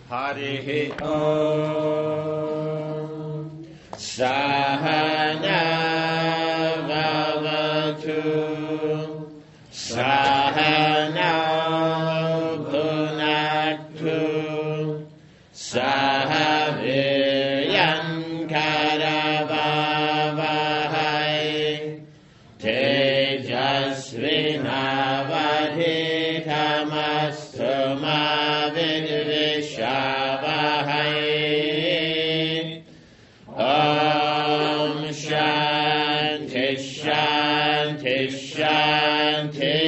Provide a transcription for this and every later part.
Harihi Om. Sahana Bhavatu. Sahana Bhunaktu. Sahaviryan Karavavahai. Tejasvinavadhitamastu ma vidvishavahai. Om Shanti Shanti Shanti.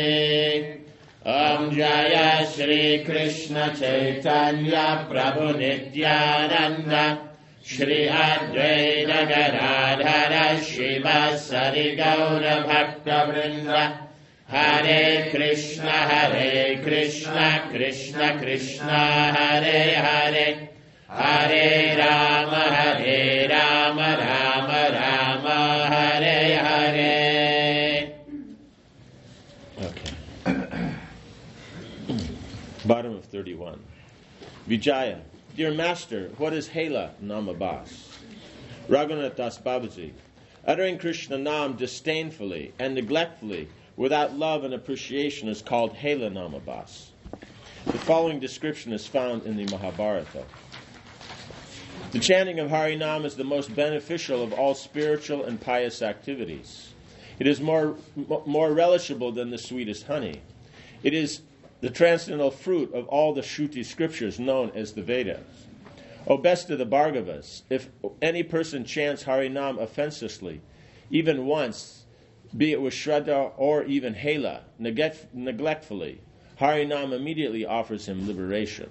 Om Jaya Shri Krishna Chaitanya Prabhu Nityananda Shri Advaita Gadadhara Shiva Sari Gaura Bhakta Vrinda. Hare Krishna Krishna Krishna Hare Hare. Hare Rama Rama Rama Hare Hare. Okay. Bottom of 31. Vijaya. Dear Master, what is Hela Namabas? Raghunath Das Babaji. Uttering Krishna Nam disdainfully and neglectfully without love and appreciation is called Hela Namabas. The following description is found in the Mahabharata. The chanting of Harinam is the most beneficial of all spiritual and pious activities. It is more relishable than the sweetest honey. It is the transcendental fruit of all the Shruti scriptures known as the Vedas. O best of the Bhargavas, if any person chants Harinam offensively, even once, be it with Shraddha or even Hela, neglectfully, Harinam immediately offers him liberation.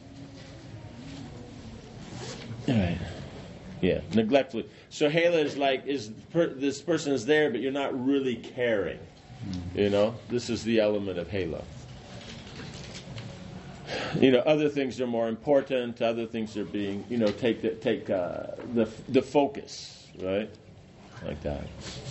All right. Yeah, neglectfully. So Hela is like, this person is there, but you're not really caring. You know, this is the element of Hela. You know, other things are more important. Other things are being, you know, take the focus, right? Like that.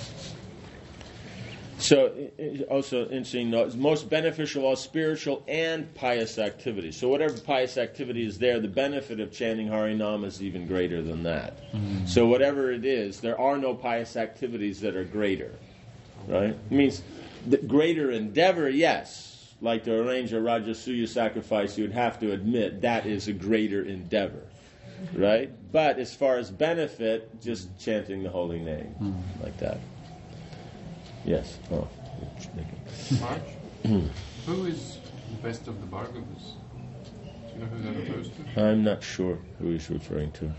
So, also interesting note, it's most beneficial of all spiritual and pious activities. So whatever pious activity is there, the benefit of chanting Harinam is even greater than that. Mm-hmm. So whatever it is, there are no pious activities that are greater, right? It means the greater endeavor, yes. Like to arrange a Rajasuya sacrifice, you would have to admit that is a greater endeavor, right? But as far as benefit, just chanting the holy name, like that. Yes. Oh. March? Who is the best of the Bhargavas? Do you know who that refers to? I'm not sure who he's referring to.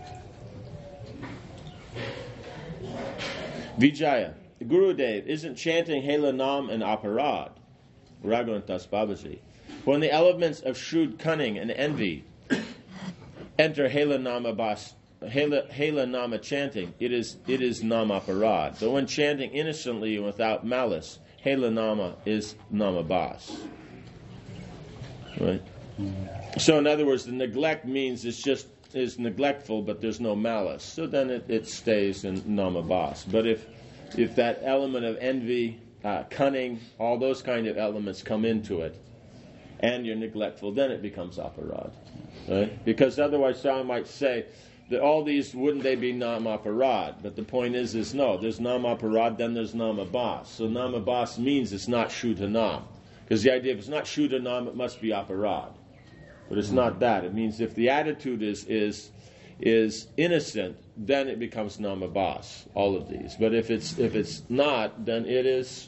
Vijaya. Gurudev isn't chanting Hela Nam and Aparad. Raghunath Das Babaji. When the elements of shrewd cunning and envy enter Hela Nama chanting, it is Namaparad. But when chanting innocently and without malice, Hela Nama is Namabas. Right? So in other words, the neglect means is neglectful, but there's no malice. So then it stays in Namabas. But if that element of envy, cunning, all those kind of elements come into it, and you're neglectful, then it becomes aparad. Right? Because otherwise someone might say that all these, wouldn't they be namaparad? But the point is no, there's namaparad, then there's namabas. So namabas means it's not shuddhanam. Because the idea, if it's not shuddhanam, it must be aparad. But it's not that. It means if the attitude is innocent, then it becomes namabas, all of these. But if it's not, then it is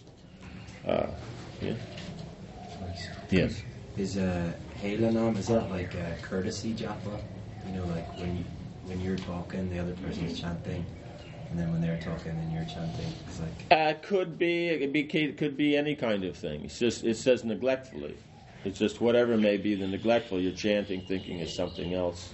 yes. Is Helanam, is that like a courtesy japa? You know, like when you're talking, the other person's chanting, and then when they're talking and you're chanting, it's like could be any kind of thing. It's just, it says neglectfully. It's just whatever may be the neglectful, you're chanting thinking is something else.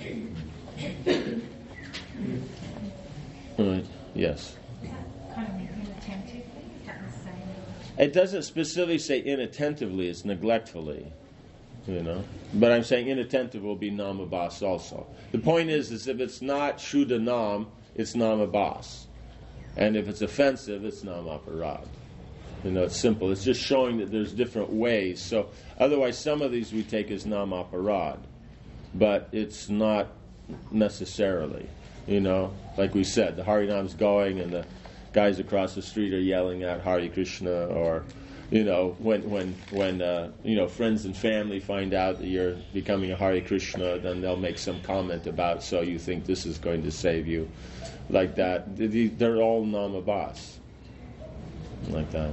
Right. Yes. Kind of inattentively, is that the same? It doesn't specifically say inattentively, it's neglectfully. You know? But I'm saying inattentive will be namabas also. The point is if it's not shuddha nam, it's namabas. And if it's offensive, it's namaparad. You know, it's simple. It's just showing that there's different ways. So otherwise some of these we take as namaparad. but it's not necessarily. Like we said, the Harinam's going and the guys across the street are yelling out Hare Krishna, or when friends and family find out that you're becoming a Hare Krishna, then they'll make some comment about, so you think this is going to save you, like that. They're all namabas, like that.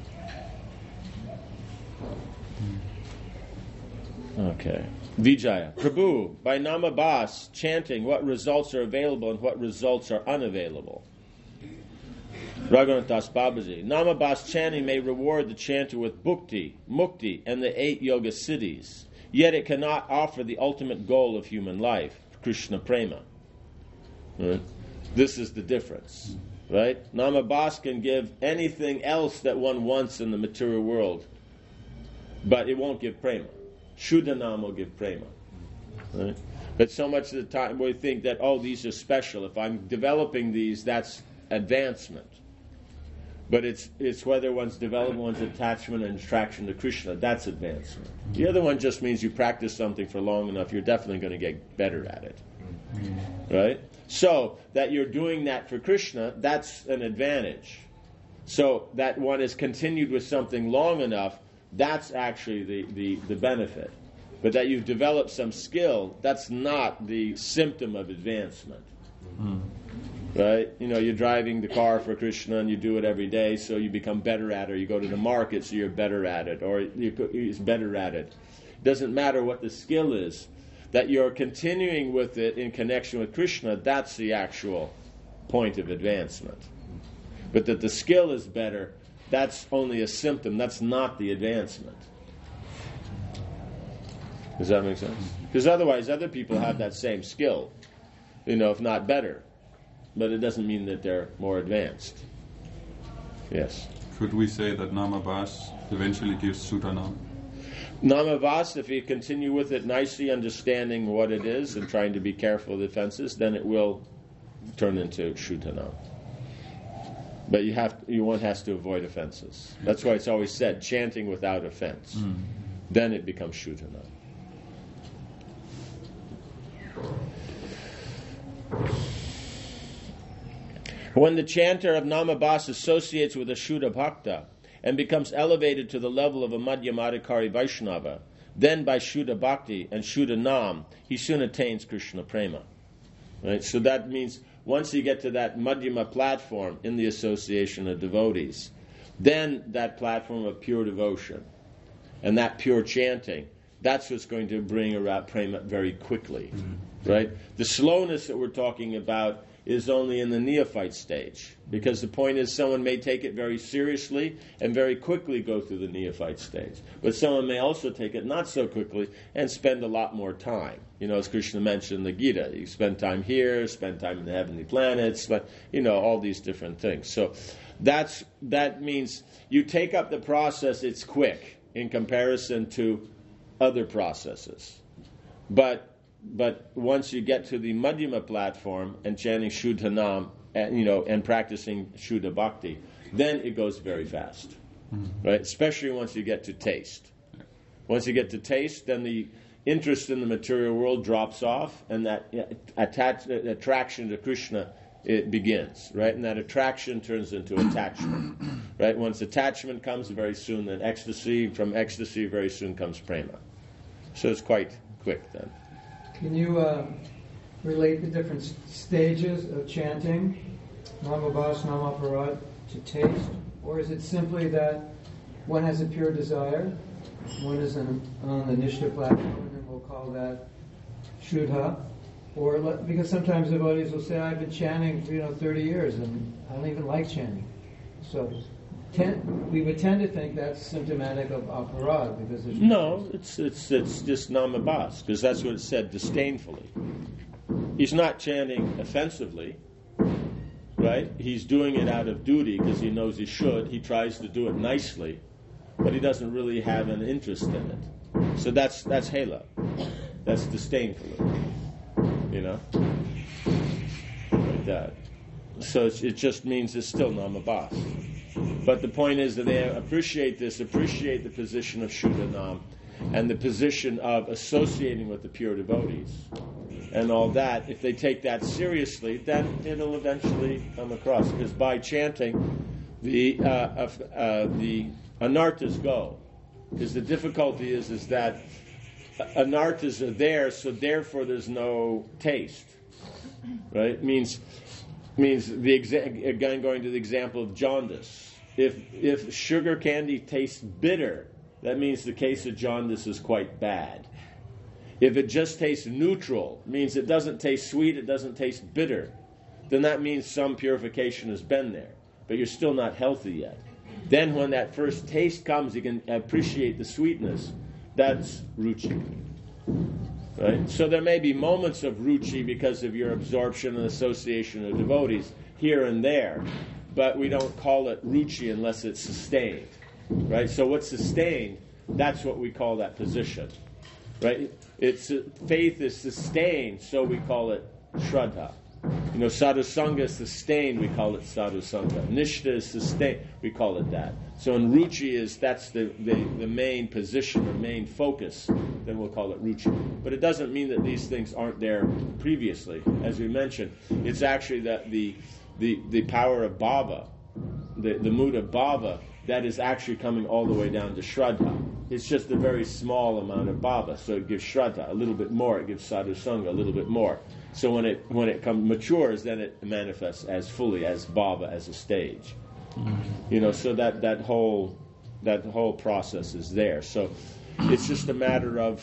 Okay. Vijaya. Prabhu, by namabas, chanting, what results are available and what results are unavailable? Raghunath Das Babaji. Namabas chanting may reward the chanter with bhukti, mukti, and the 8 yoga siddhis. Yet it cannot offer the ultimate goal of human life, Krishna prema. Right? This is the difference. Right? Namabas can give anything else that one wants in the material world, but it won't give prema. Shuddhanam will give prema. Right? But so much of the time we think that, these are special. If I'm developing these, that's advancement. But it's whether one's developing one's attachment and attraction to Krishna, that's advancement. The other one just means you practice something for long enough, you're definitely going to get better at it. Right? So, that you're doing that for Krishna, that's an advantage. So, that one is continued with something long enough, that's actually the benefit. But that you've developed some skill, that's not the symptom of advancement. Right? You're driving the car for Krishna and you do it every day, so you become better at it, or you go to the market, so you're better at it, or you're better at it. It doesn't matter what the skill is. That you're continuing with it in connection with Krishna, that's the actual point of advancement. But that the skill is better, that's only a symptom, that's not the advancement. Does that make sense? Because otherwise other people have that same skill, if not better. But it doesn't mean that they're more advanced. Yes? Could we say that namabas eventually gives Shuddhanam? Namavas, if you continue with it nicely, understanding what it is and trying to be careful of the offenses, then it will turn into Shuddhanam. But one has to avoid offenses. That's why it's always said, chanting without offense. Then it becomes Shuddhanam. When the chanter of Namabas associates with a Shuddha Bhakta and becomes elevated to the level of a Madhyamadikari Vaishnava, then by Shuddha Bhakti and Shuddha Nam, he soon attains Krishna Prema. Right? So that means once you get to that Madhyama platform in the association of devotees, then that platform of pure devotion and that pure chanting, that's what's going to bring about Prema very quickly. Right? The slowness that we're talking about is only in the neophyte stage, because the point is someone may take it very seriously and very quickly go through the neophyte stage, but someone may also take it not so quickly and spend a lot more time. As Krishna mentioned in the Gita, you spend time here, spend time in the heavenly planets, but all these different things. So that means you take up the process, it's quick in comparison to other processes, but once you get to the Madhyama platform and chanting Shuddhanam, and practicing Shuddha Bhakti, then it goes very fast, right? Especially once you get to taste. Once you get to taste, then the interest in the material world drops off, and that attraction to Krishna, it begins, right? And that attraction turns into attachment, right? Once attachment comes, very soon then ecstasy. From ecstasy, very soon comes prema. So it's quite quick then. Can you relate the different stages of chanting, Namabas, Namaparad, to taste? Or is it simply that one has a pure desire, one is on the Nishtha platform, and we'll call that Shuddha? Or because sometimes devotees will say, I've been chanting for 30 years and I don't even like chanting. So we would tend to think that's symptomatic of aparad, because there's it's just namabas, because that's what it said, disdainfully. He's not chanting offensively, right? He's doing it out of duty because he knows he should. He tries to do it nicely, but he doesn't really have an interest in it. So that's hela. That's disdainfully, like that. So it just means it's still namabas. But the point is that they appreciate the position of Shuddhanam, and the position of associating with the pure devotees and all that, if they take that seriously, then it'll eventually come across. Because by chanting, the anarthas go. Because the difficulty is that anarthas are there, so therefore there's no taste. Right? Means again, going to the example of jaundice. If sugar candy tastes bitter, that means the case of jaundice is quite bad. If it just tastes neutral, means it doesn't taste sweet, it doesn't taste bitter, then that means some purification has been there. But you're still not healthy yet. Then when that first taste comes, you can appreciate the sweetness. That's ruchi. Right? So there may be moments of ruchi because of your absorption and association of devotees here and there, but we don't call it ruchi unless it's sustained. Right? So what's sustained, that's what we call that position. Right? Faith is sustained, so we call it shraddha. Sadhusanga is sustained, we call it sadhusanga. Nishtha is sustained, we call it that. So in ruchi that's the main position or main focus, then we'll call it ruchi. But it doesn't mean that these things aren't there previously. As we mentioned, it's actually that the power of bhava, the mood of bhava, that is actually coming all the way down to shraddha. It's just a very small amount of bhava, so it gives shraddha a little bit more, it gives sadhusanga a little bit more. So when it matures, then it manifests as fully as bhava, as a stage. So that whole process is there. So it's just a matter of,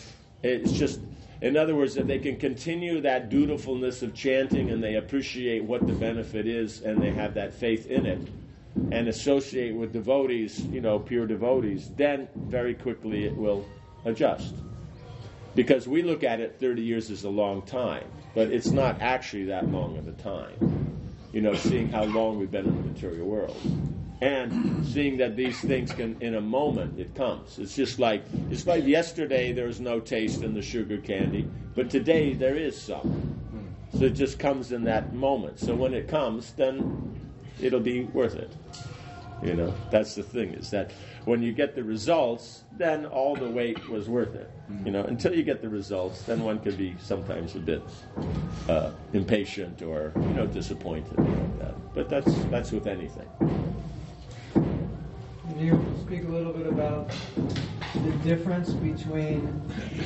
in other words, that they can continue that dutifulness of chanting and they appreciate what the benefit is and they have that faith in it and associate with devotees, pure devotees, then very quickly it will adjust. Because we look at it 30 years as a long time, but it's not actually that long of a time. Seeing how long we've been in the material world. And seeing that these things can, in a moment, it comes. It's like yesterday there was no taste in the sugar candy, but today there is some. So it just comes in that moment. So when it comes, then it'll be worth it. That's the thing, is that when you get the results, then all the wait was worth it. Until you get the results, then one could be sometimes a bit impatient or disappointed like that. But that's with anything. Can you speak a little bit about the difference between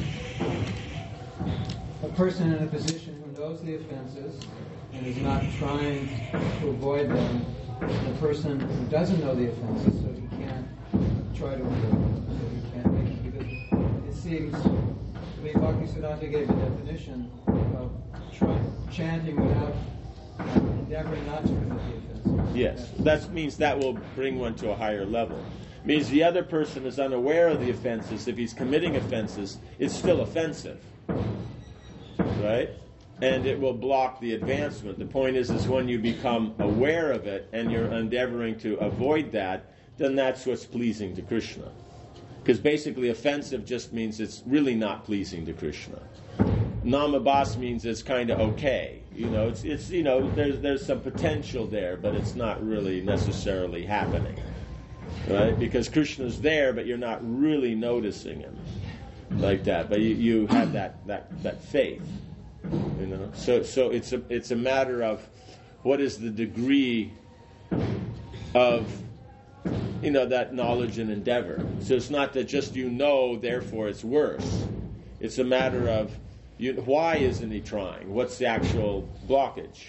a person in a position who knows the offenses and is not trying to avoid them, and a person who doesn't know the offenses, so he can't try to avoid them, so he can't make it? Because it seems, Bhaktisiddhanta gave a definition of chanting without endeavoring not to commit the offenses. Yes, that means that will bring one to a higher level. It means the other person is unaware of the offenses. If he's committing offenses, it's still offensive. Right? And it will block the advancement. The point is when you become aware of it and you're endeavoring to avoid that, then that's what's pleasing to Krishna. Because basically offensive just means it's really not pleasing to Krishna. Namabhas means it's kind of okay. There's some potential there, but it's not really necessarily happening. Right? Because Krishna's there, but you're not really noticing him like that. But you have that faith. So it's a matter of what is the degree of that knowledge and endeavor. So it's not that just therefore it's worse. It's a matter of why isn't he trying? What's the actual blockage?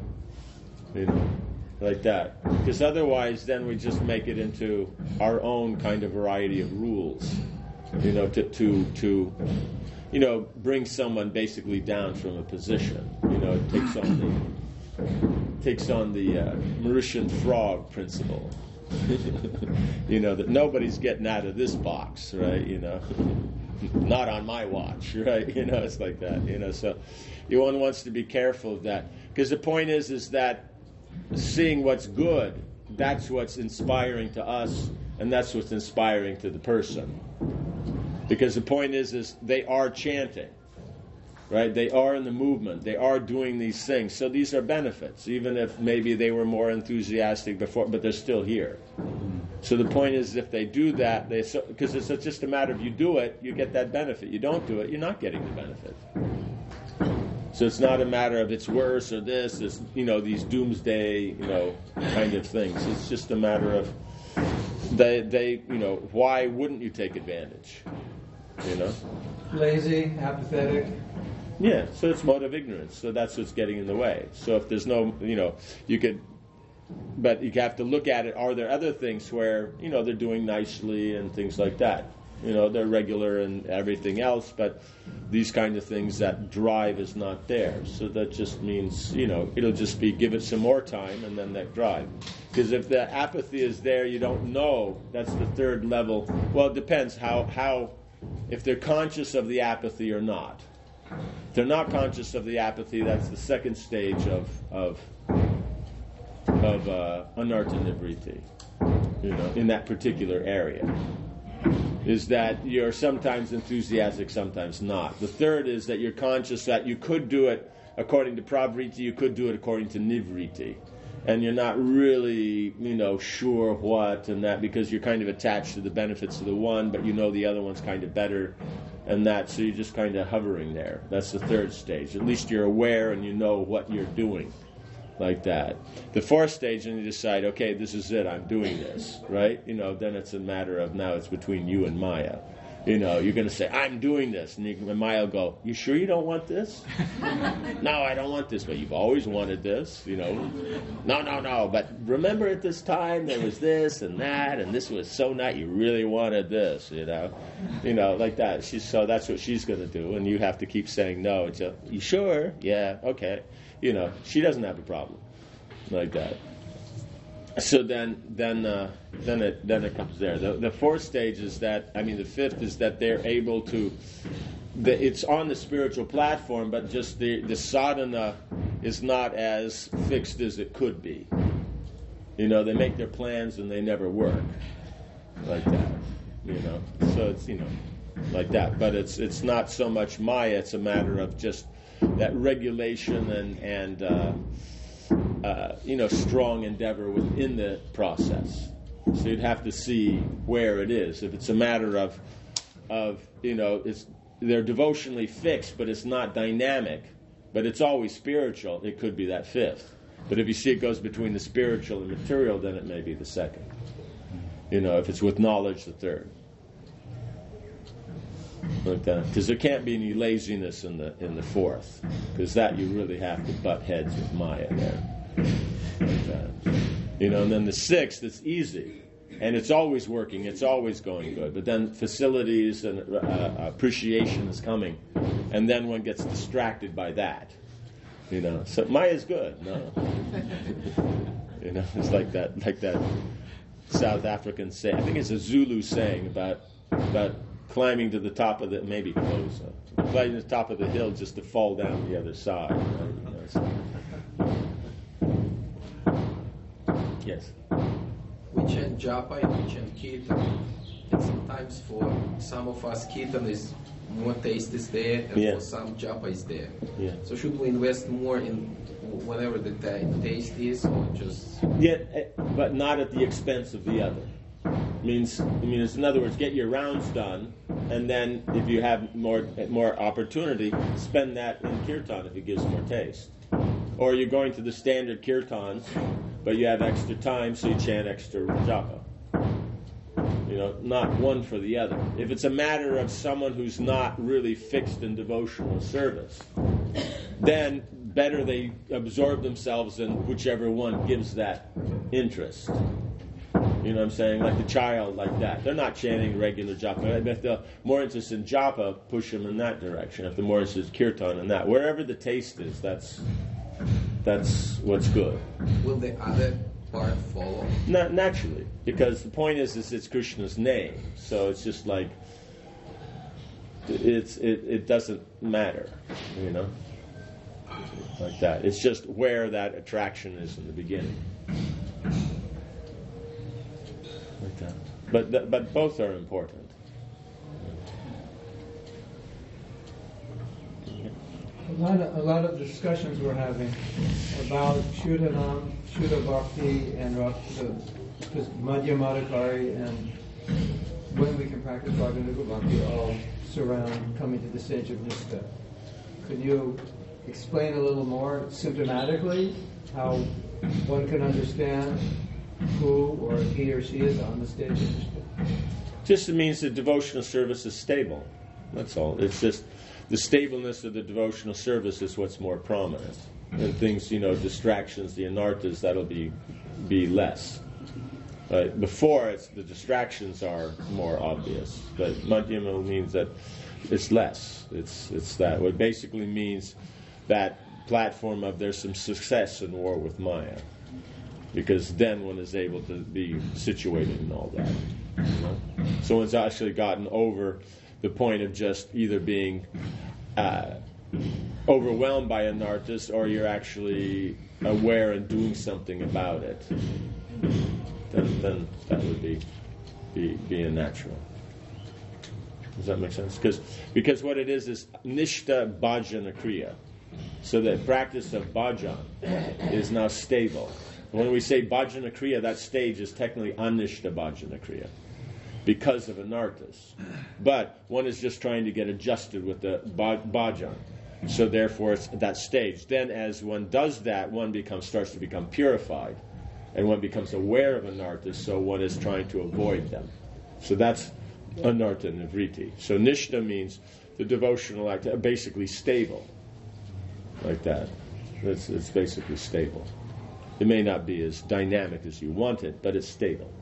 Like that. Because otherwise then we just make it into our own kind of variety of rules. To bring someone basically down from a position. It takes on the Mauritian frog principle. That nobody's getting out of this box, right? Not on my watch, right? It's like that. So one wants to be careful of that, because the point is that seeing what's good, that's what's inspiring to us, and that's what's inspiring to the person. Because the point is they are chanting, right? They are in the movement. They are doing these things. So these are benefits, even if maybe they were more enthusiastic before, but they're still here. So the point is, if they do that, because it's just a matter of you do it, you get that benefit. You don't do it, you're not getting the benefit. So it's not a matter of it's worse or this, it's, these doomsday, kind of things. It's just a matter of why wouldn't you take advantage? Lazy, apathetic. Yeah, so it's mode of ignorance. So that's what's getting in the way. So if there's no, you could, but you have to look at it. Are there other things where, they're doing nicely and things like that? They're regular and everything else, but these kind of things, that drive is not there. So that just means, it'll just be give it some more time and then that drive. Because if the apathy is there, you don't know. That's the third level. Well, it depends how if they're conscious of the apathy or not. If they're not conscious of the apathy, that's the second stage of anartha nivriti, in that particular area. Is that you're sometimes enthusiastic, sometimes not. The third is that you're conscious that you could do it according to pravriti, you could do it according to nivriti. And you're not really, sure what and that, because you're kind of attached to the benefits of the one, but the other one's kind of better and that, so you're just kind of hovering there. That's the third stage. At least you're aware and you know what you're doing, like that. The fourth stage, and you decide, okay, this is it, I'm doing this, right? Then it's a matter of now it's between you and Maya. You're going to say, I'm doing this. And Maya will go, you sure you don't want this? No, I don't want this. But you've always wanted this, No. But remember at this time there was this and that, and this was so nice. You really wanted this, like that. So that's what she's going to do. And you have to keep saying no. It's you sure? Yeah, okay. She doesn't have a problem like that. So then it comes there. The fourth stage is that, the fifth is that they're able to, it's on the spiritual platform, but just the sadhana is not as fixed as it could be. They make their plans and they never work, like that. So it's like that. But it's not so much Maya. It's a matter of just that regulation and strong endeavor within the process. So you'd have to see where it is. If it's a matter of they're devotionally fixed, but it's not dynamic, but it's always spiritual, it could be that fifth. But if you see it goes between the spiritual and material, then it may be the second. If it's with knowledge, the third. Like that. Because there can't be any laziness in the fourth, because that you really have to butt heads with Maya there. Like that. And then the sixth, it's easy, and it's always working, it's always going good. But then facilities and appreciation is coming, and then one gets distracted by that. So Maya's good, no. It's like that South African saying. I think it's a Zulu saying about climbing to the top of the, maybe close, climbing to the top of the hill just to fall down the other side. Right? Yes. We chant japa and we chant kirtan. And sometimes for some of us kirtan is more taste is there, and for some japa is there. Yeah. So should we invest more in whatever the taste is, or just... Yeah, but not at the expense of the other. Means in other words, get your rounds done, and then if you have more opportunity, spend that in kirtan if it gives more taste. Or you're going to the standard kirtans, but you have extra time, so you chant extra japa. Not one for the other. If it's a matter of someone who's not really fixed in devotional service, then better they absorb themselves in whichever one gives that interest. You know what I'm saying? Like the child, like that. They're not chanting regular japa. If they're more interested in japa, push them in that direction. If they're more interested in kirtan and that. Wherever the taste is, that's what's good. Will the other part follow? Not naturally. Because the point is it's Krishna's name. So it's just like, it doesn't matter, like that. It's just where that attraction is in the beginning. Like that. But both are important. A lot of discussions we're having about Shuddhanam, Shuddha Bhakti, and the Madhyamadikari, and when we can practice Raganuga Bhakti all surround coming to the stage of Nishtha. Could you explain a little more symptomatically how one can understand who or he or she is on the stage of Nishtha? Just means the devotional service is stable. That's all. It's just the stableness of the devotional service is what's more prominent. And things, distractions, the anarthas, that'll be less. Right? Before, the distractions are more obvious. But Madhyama means that it's less. It's that. What basically means that platform of there's some success in war with Maya. Because then one is able to be situated in all that. So one's actually gotten over the point of just either being overwhelmed by anarthas, or you're actually aware and doing something about it. Then that would be a natural. Does that make sense? Because what it is Nishtha Bhajana Kriya. So the practice of bhajan is now stable. When we say Bhajana Kriya, that stage is technically Anishta Bhajana Kriya because of anarthas. But one is just trying to get adjusted with the bhajan. So therefore it's that stage. Then as one does that, one starts to become purified. And one becomes aware of anarthas, so one is trying to avoid them. So that's anartha nivriti. So Nishtha means the devotional act, basically stable. Like that. It's basically stable. It may not be as dynamic as you want it, but it's stable.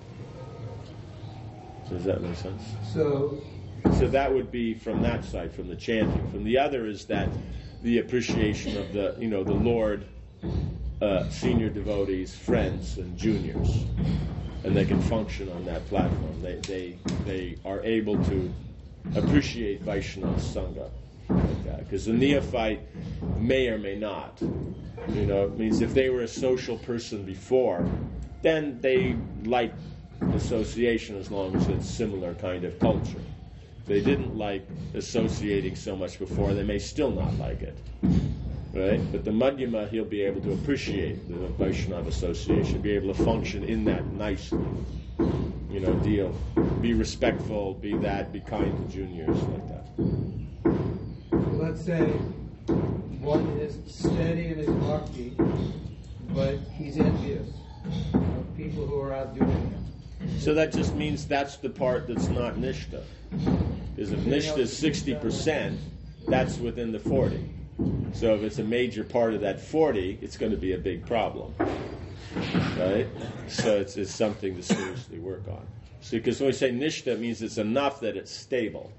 Does that make sense? So that would be from that side, from the chanting. From the other is that the appreciation of the Lord, senior devotees, friends, and juniors, and they can function on that platform. They are able to appreciate Vaishnava Sangha like that, because the neophyte may or may not. It means if they were a social person before, then they like association as long as it's similar kind of culture. If they didn't like associating so much before, they may still not like it. Right? But the Madhyama, he'll be able to appreciate the Vaishnava association, be able to function in that nicely. Deal. Be respectful, be kind to juniors, like that. Let's say one is steady in his bhakti, but he's envious of people who are outdoing him. So that just means that's the part that's not Nishtha. Because if Nishtha is 60%, that's within the 40. So if it's a major part of that 40, it's going to be a big problem. Right? So it's something to seriously work on. So because when we say Nishtha, it means it's enough that it's stable.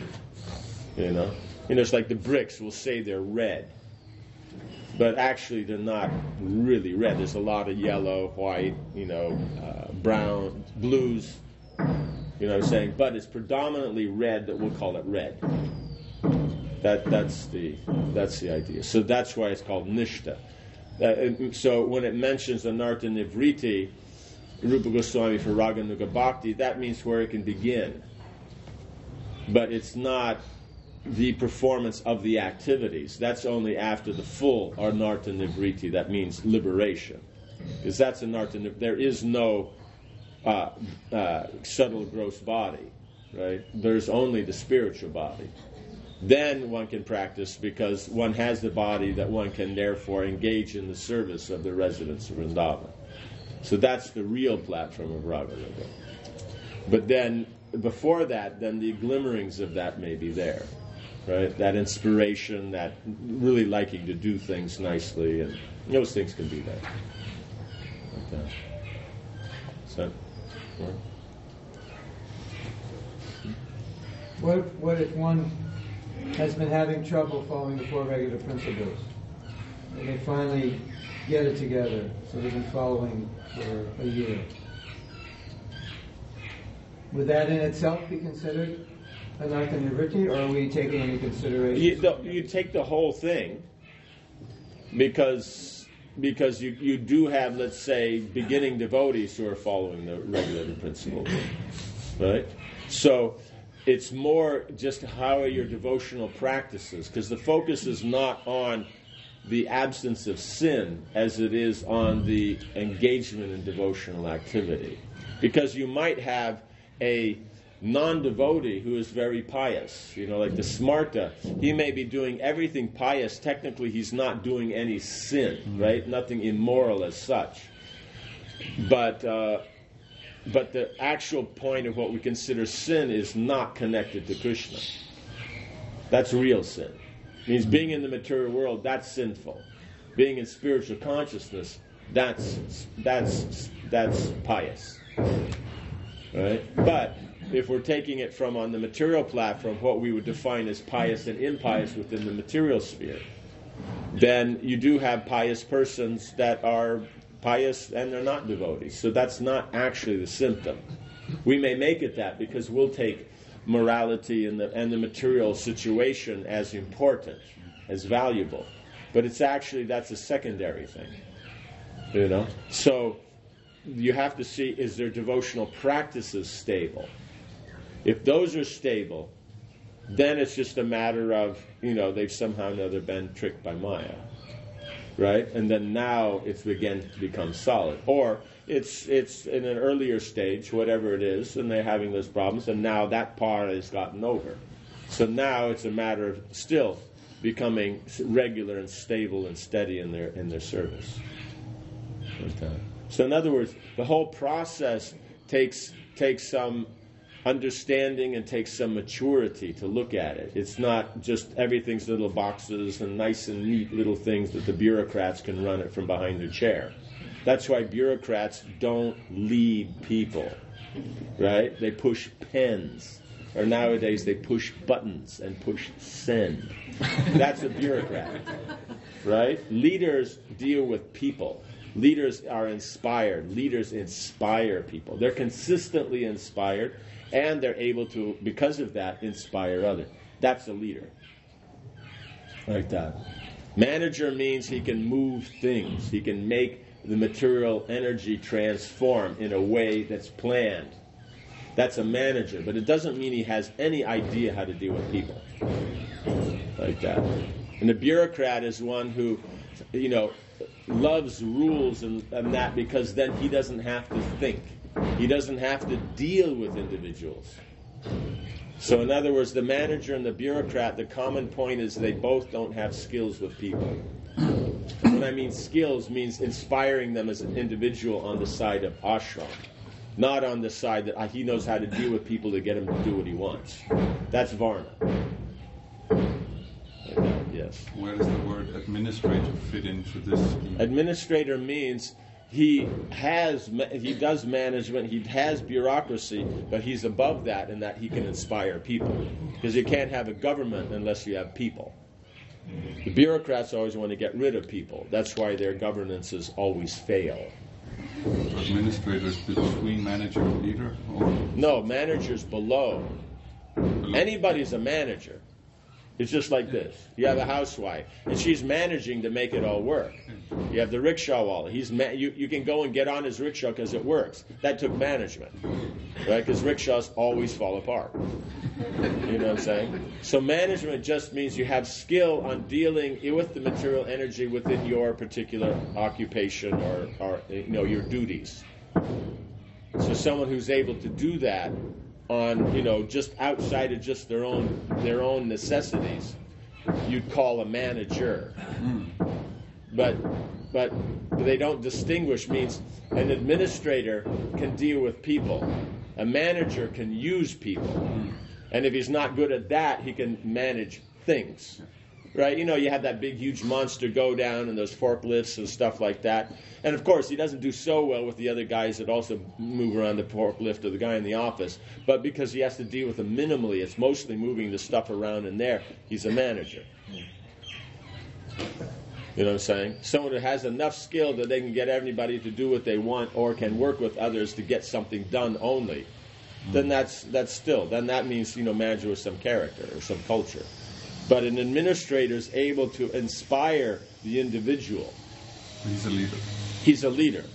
It's like the bricks, we'll say they're red. But actually they're not really red. There's a lot of yellow, white, brown, blues, but it's predominantly red that we'll call it red. That's the idea. So that's why it's called Nishtha. So when it mentions Anartha Nivriti, Rupa Goswami for Raganuga Bhakti, that means where it can begin. But it's not the performance of the activities. That's only after the full Anartha Nivriti. That means liberation. Because that's Anartha Nivriti. There is no subtle gross body. Right? There's only the spiritual body. Then one can practice because one has the body that one can therefore engage in the service of the residents of Vrindavan. So that's the real platform of Raganuga. But then, before that, then the glimmerings of that may be there. Right? That inspiration, that really liking to do things nicely, and those things can be there. Like that. So, What if one has been having trouble following the 4 regular principles, and they finally get it together, so they've been following for a year? Would that in itself be considered Anartha Nivriti, or are we taking any consideration? You take the whole thing, because you do have, let's say, beginning devotees who are following the regular principles, right? So it's more just how are your devotional practices, because the focus is not on the absence of sin as it is on the engagement in devotional activity. Because you might have a non-devotee who is very pious, like the Smarta. He may be doing everything pious. Technically, he's not doing any sin, right? Nothing immoral as such. But the actual point of what we consider sin is not connected to Krishna. That's real sin. It means being in the material world, that's sinful. Being in spiritual consciousness, that's pious. Right? But if we're taking it from on the material platform, what we would define as pious and impious within the material sphere, then you do have pious persons that are pious and they're not devotees. So that's not actually the symptom. We may make it that because we'll take morality and the material situation as important, as valuable. But it's actually, that's a secondary thing. So you have to see, is their devotional practices stable? If those are stable, then it's just a matter of, they've somehow or another been tricked by Maya. Right? And then now it's begun to become solid. Or it's in an earlier stage, whatever it is, and they're having those problems, and now that part has gotten over. So now it's a matter of still becoming regular and stable and steady in their service. Okay. So in other words, the whole process takes some understanding and takes some maturity to look at it. It's not just everything's little boxes and nice and neat little things that the bureaucrats can run it from behind their chair. That's why bureaucrats don't lead people, right? They push pens. Or nowadays they push buttons and push send. That's a bureaucrat, right? Leaders deal with people. Leaders are inspired. Leaders inspire people. They're consistently inspired, and they're able to, because of that, inspire others. That's a leader. Like that. Manager means he can move things. He can make the material energy transform in a way that's planned. That's a manager, but it doesn't mean he has any idea how to deal with people. Like that. And the bureaucrat is one who, loves rules and that, because then he doesn't have to think. He doesn't have to deal with individuals. So in other words, the manager and the bureaucrat, the common point is they both don't have skills with people. When I mean skills, means inspiring them as an individual on the side of ashram. Not on the side that he knows how to deal with people to get him to do what he wants. That's Varna. Yes. Where does the word administrator fit into this scheme? Administrator means he does management, he has bureaucracy, but he's above that in that he can inspire people. Because you can't have a government unless you have people. The bureaucrats always want to get rid of people. That's why their governances always fail. Administrators between manager and leader? Or? No, managers below. Anybody's a manager. It's just like this. You have a housewife, and she's managing to make it all work. You have the rickshawwala. You can go and get on his rickshaw because it works. That took management, right? Because rickshaws always fall apart. You know what I'm saying? So management just means you have skill on dealing with the material energy within your particular occupation or your duties. So someone who's able to do that on, just outside of just their own necessities, you'd call a manager. But they don't distinguish. Means an administrator can deal with people. A manager can use people. And if he's not good at that, he can manage things. Right? You have that big, huge monster go down and those forklifts and stuff like that. And, of course, he doesn't do so well with the other guys that also move around the forklift or the guy in the office. But because he has to deal with them minimally, it's mostly moving the stuff around in there, he's a manager. You know what I'm saying? Someone who has enough skill that they can get everybody to do what they want or can work with others to get something done only. Then that means, manager with some character or some culture. But an administrator is able to inspire the individual. He's a leader. He's a leader,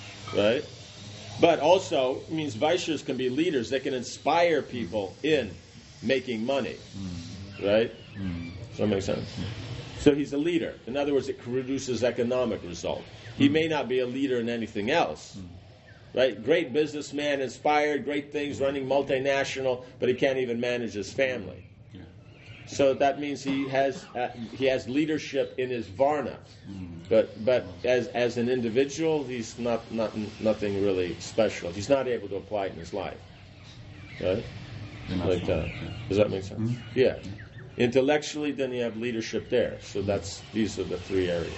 right? But also, it means Vaishyas can be leaders. They can inspire people in making money, right? Does that make sense? So he's a leader. In other words, it produces economic result. He may not be a leader in anything else, right? Great businessman, inspired, great things, running multinational, but he can't even manage his family. So that means he has leadership in his varna, but as an individual, he's nothing really special. He's not able to apply it in his life, right? Like that. Does that make sense? Yeah. Intellectually, then you have leadership there. So these are the three areas.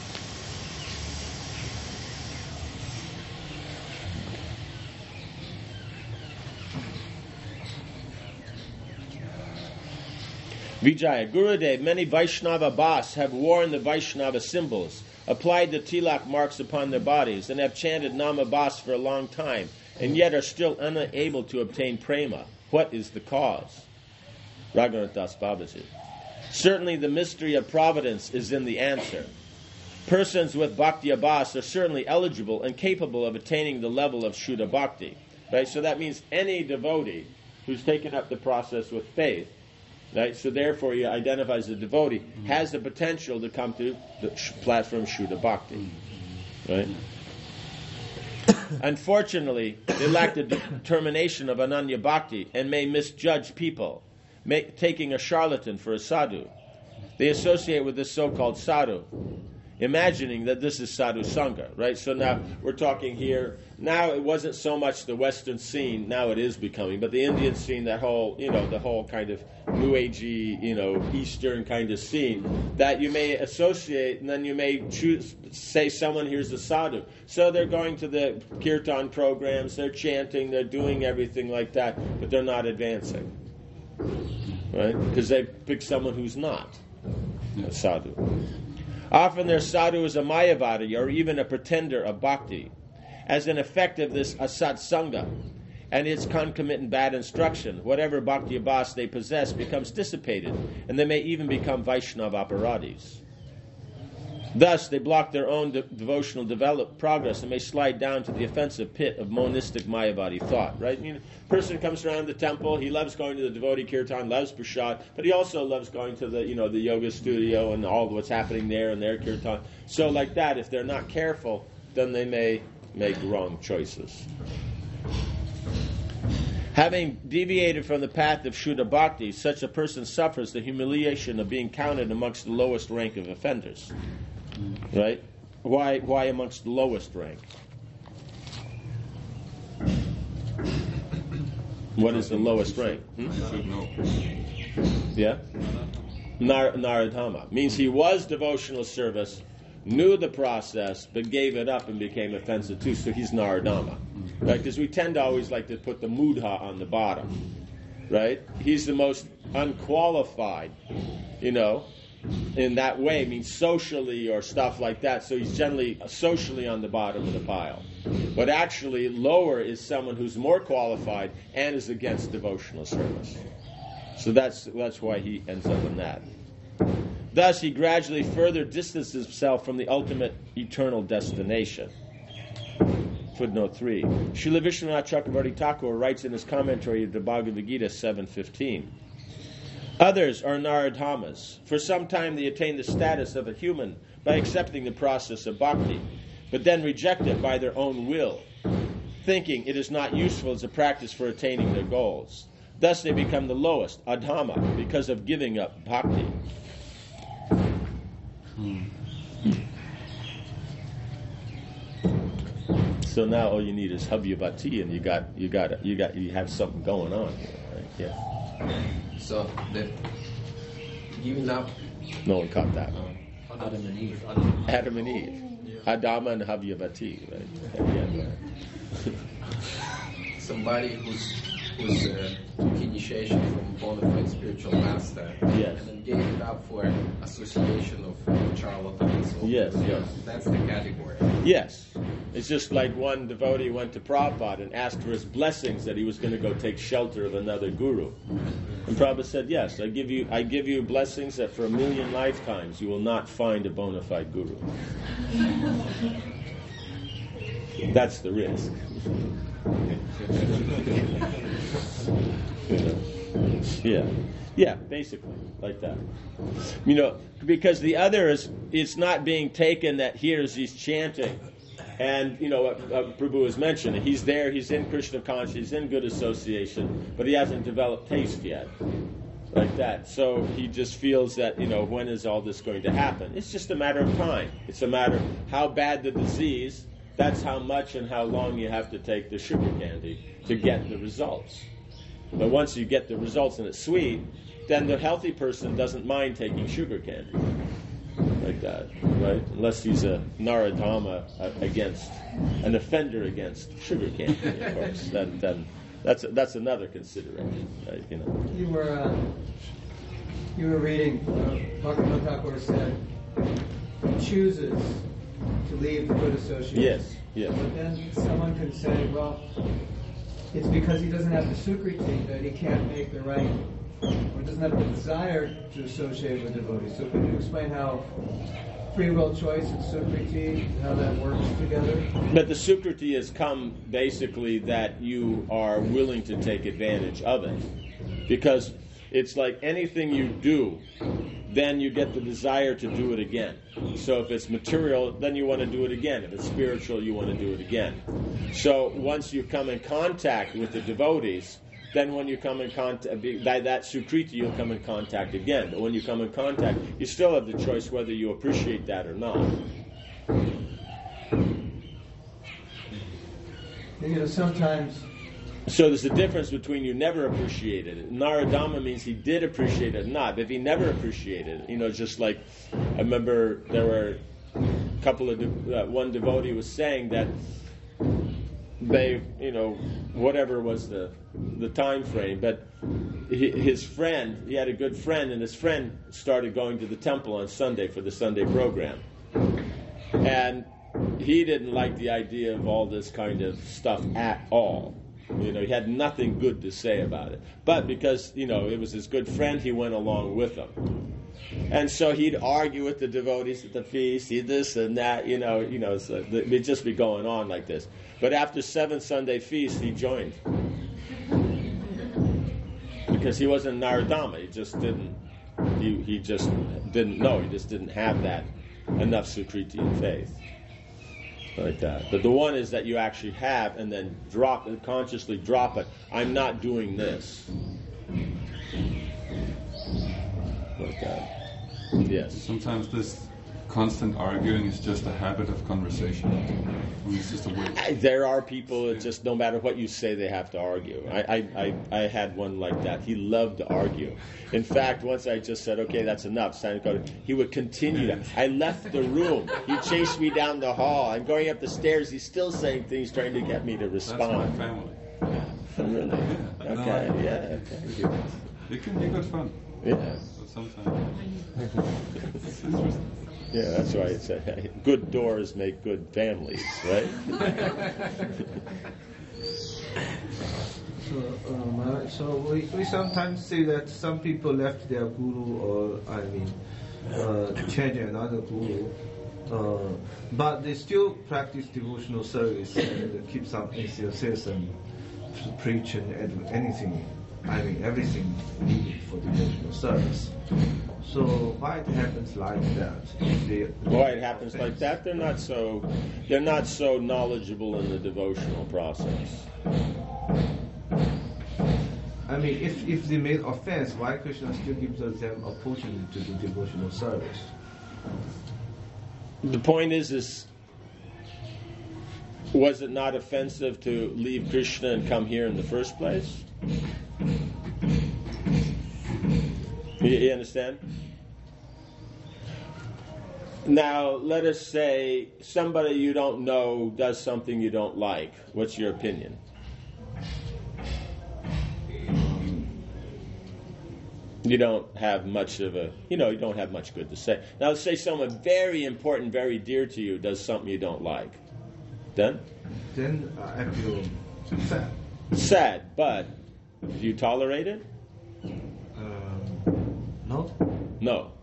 Vijaya, Gurudev, many Vaishnava Bhas have worn the Vaishnava symbols, applied the tilak marks upon their bodies, and have chanted Nama Bhas for a long time, and yet are still unable to obtain prema. What is the cause? Raghunath Das Babaji. Certainly the mystery of providence is in the answer. Persons with Bhakti Abhas are certainly eligible and capable of attaining the level of Shuddha Bhakti. Right? So that means any devotee who's taken up the process with faith, right? So therefore he identifies the devotee, has the potential to come to the platform Shuddha Bhakti. Right? Unfortunately, they lack the determination of Ananya Bhakti and may misjudge people, taking a charlatan for a sadhu. They associate with this so-called sadhu, imagining that this is sadhu sangha, right? So now we're talking here. Now it wasn't so much the Western scene. Now it is becoming, but the Indian scene, that whole, the whole kind of New Agey, Eastern kind of scene that you may associate, and then you may say someone here's a sadhu. So they're going to the kirtan programs, they're chanting, they're doing everything like that, but they're not advancing, right? Because they pick someone who's not a sadhu. Often their sadhu is a mayavadi or even a pretender of bhakti. As an effect of this asat sangha and its concomitant bad instruction, whatever bhakti abhas they possess becomes dissipated, and they may even become Vaishnava aparadis. Thus, they block their own devotional progress and may slide down to the offensive pit of monistic mayavadi thought. Right? Person comes around the temple. He loves going to the devotee kirtan, loves prasad, but he also loves going to the the yoga studio and all what's happening there and their kirtan. So, like that, if they're not careful, then they may make wrong choices. Having deviated from the path of Shuddha Bhakti, such a person suffers the humiliation of being counted amongst the lowest rank of offenders. Right? Why amongst the lowest rank? What is the lowest rank? Yeah? Naradhama. Means he was devotional service, knew the process, but gave it up and became offensive too, so he's Naradhama. Right? Because we tend to always like to put the mudha on the bottom. Right? He's the most unqualified, in that way, means socially or stuff like that. So he's generally socially on the bottom of the pile. But actually, lower is someone who's more qualified and is against devotional service. So that's why he ends up in that. Thus, he gradually further distances himself from the ultimate eternal destination. Footnote 3. Srila Vishwanath Chakravarti Thakur writes in his commentary of the Bhagavad Gita 7:15. Others are Naradhamas. For some time they attain the status of a human by accepting the process of bhakti, but then reject it by their own will, thinking it is not useful as a practice for attaining their goals. Thus they become the lowest, adhama, because of giving up bhakti. So now all you need is Havyavati, and you have something going on here, right? Yeah. So the giving up. No one caught that. Adam and Eve. Adam and Eve. Adama and Havyavati, right? Yeah. Somebody who's took initiation from a bona fide spiritual master, yes, and then gave it up for association of charlatans. Yes. That's the category. Yes. It's just like one devotee went to Prabhupada and asked for his blessings that he was going to go take shelter of another guru. And Prabhupada said, yes, I give you blessings that for 1,000,000 lifetimes you will not find a bona fide guru. That's the risk. Yeah, basically, like that. You know, because the other is, it's not being taken that here's he's chanting. And, you know, what Prabhu has mentioned, he's there, he's in Krishna consciousness, he's in good association, but he hasn't developed taste yet. Like that. So he just feels that, you know, when is all this going to happen? It's just a matter of time. It's a matter of how bad the disease, that's how much and how long you have to take the sugar candy to get the results. But once you get the results and it's sweet, then the healthy person doesn't mind taking sugar candy. Like that, right? Unless he's a Naradama against, an offender against sugar candy, of course. Then that's another consideration, right? You know. You were reading. Bhaktivinoda Thakur said he chooses to leave the good association. Yes. But then someone could say, well, it's because he doesn't have the sukriti that he can't make the right, or doesn't have the desire to associate with devotees. So can you explain how free will choice and sukriti, how that works together? But the sukriti has come basically that you are willing to take advantage of it. Because it's like anything you do, then you get the desire to do it again. So if it's material, then you want to do it again. If it's spiritual, you want to do it again. So once you come in contact with the devotees, then when you come in contact, by that sukriti, you'll come in contact again. But when you come in contact, you still have the choice whether you appreciate that or not. You know, sometimes... So there's a difference between you never appreciated it. Naradama means he did appreciate it or not. But if he never appreciated it, you know, just like, I remember there were a couple of, one devotee was saying that they, you know, whatever was the time frame, but his friend, he had a good friend, and his friend started going to the temple on Sunday for the Sunday program. And he didn't like the idea of all this kind of stuff at all. You know, he had nothing good to say about it. But because, you know, it was his good friend, he went along with him. And so he'd argue with the devotees at the feast, he this and that, you know, so it'd just be going on like this. But after 7 Sunday feasts, he joined. Because he wasn't Naradama, he just didn't know, he just didn't have that enough sukriti and faith. Like that. But the one is that you actually have and then consciously drop it. I'm not doing this. Like that. Yes. Sometimes this constant arguing is just a habit of conversation. I mean, it's just a way. There are people that just no matter what you say, they have to argue. I had one like that. He loved to argue. In fact, once I just said, okay, that's enough, it's time to go, he would continue that. I left the room. He chased me down the hall. I'm going up the stairs. He's still saying things, trying to get me to respond. That's my family. Really? Yeah. Okay, No, yeah. Okay. It can be good fun. Yeah. But sometimes. Yeah, that's why it's good doors make good families, right? So we sometimes see that some people left their guru, or change another guru, but they still practice devotional service and keep some enthusiasm to preach and anything. Everything needed for devotional service. So why it happens like that? Why it happens like that? They're not so knowledgeable in the devotional process. If they made offense, why Krishna still gives them opportunity to do devotional service? The point is, was it not offensive to leave Krishna and come here in the first place? You understand? Now, let us say somebody you don't know does something you don't like. What's your opinion? You don't have much you don't have much good to say. Now, let's say someone very important, very dear to you does something you don't like. Then I feel sad. Sad, but do you tolerate it? No. No.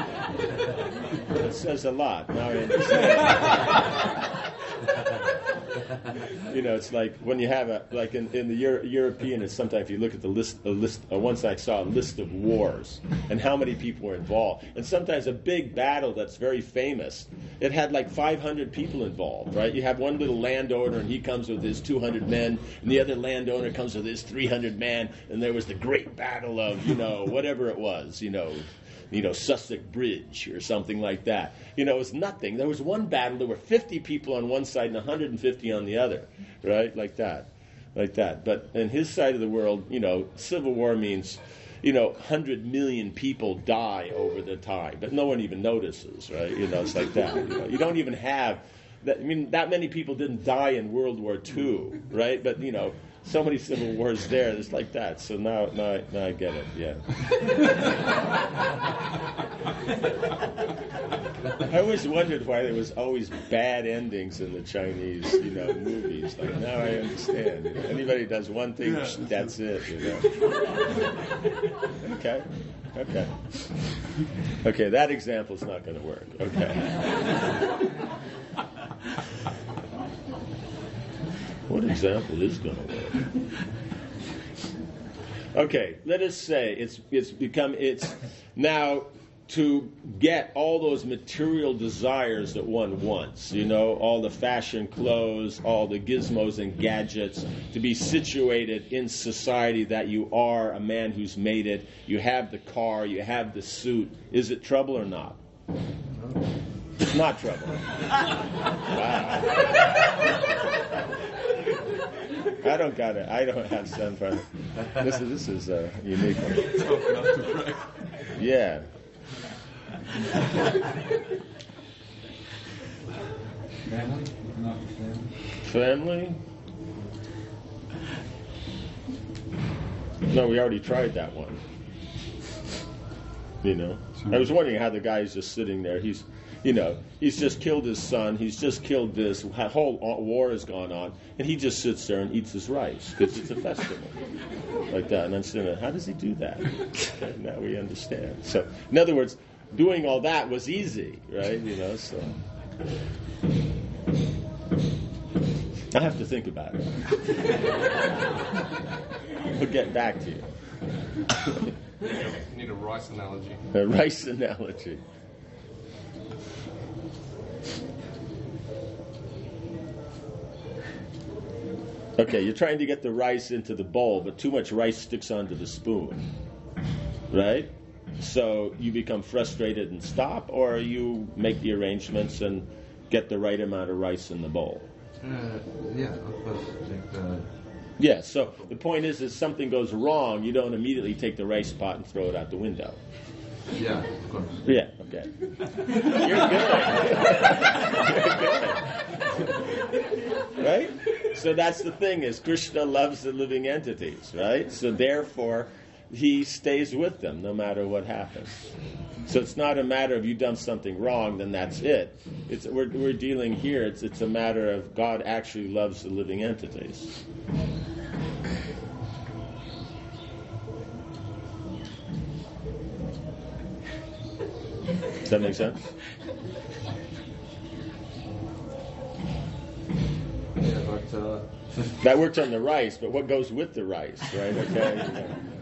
That says a lot. Now I understand. It's like when you have like in the European, it's sometimes if you look at once I saw a list of wars and how many people were involved. And sometimes a big battle that's very famous, it had like 500 people involved, right? You have one little landowner and he comes with his 200 men, and the other landowner comes with his 300 men, and there was the great battle of, whatever it was, Sussex Bridge or something like that. It was nothing. There was one battle, there were 50 people on one side and 150 on the other, right? Like that. But in his side of the world, civil war means, 100 million people die over the time, but no one even notices, right? It's like that. You don't even have that. That many people didn't die in World War II, right? But so many civil wars there. It's like that. So now I get it. Yeah. I always wondered why there was always bad endings in the Chinese, movies. Like now I understand. Anybody does one thing, that's it. Okay. That example's not going to work. Okay. What example is going to work? Okay, let us say it's now to get all those material desires that one wants, all the fashion clothes, all the gizmos and gadgets, to be situated in society that you are a man who's made it, you have the car, you have the suit. Is it trouble or not? It's not trouble. Wow. I don't have sun from this is a unique one. Yeah. Family? No, we already tried that one. I was wondering how the guy's just sitting there. He's just killed his son. He's just killed this. A whole war has gone on, and he just sits there and eats his rice because it's a festival, like that. And I'm sitting there, how does he do that? Okay, now we understand. So, in other words, doing all that was easy, right? So I have to think about it. We'll get back to you. Need a rice analogy. A rice analogy. Okay, you're trying to get the rice into the bowl, but too much rice sticks onto the spoon, right? So you become frustrated and stop, or you make the arrangements and get the right amount of rice in the bowl. Of course. Yeah, so the point is, if something goes wrong, you don't immediately take the rice pot and throw it out the window. Yeah, of course. Yeah, okay. You're good. Right? So that's the thing, is Krishna loves the living entities, right? So therefore, he stays with them no matter what happens. So it's not a matter of you done something wrong, then that's it. We're dealing here, it's a matter of God actually loves the living entities. Does that make sense? Yeah, but that works on the rice, but what goes with the rice, right? Okay.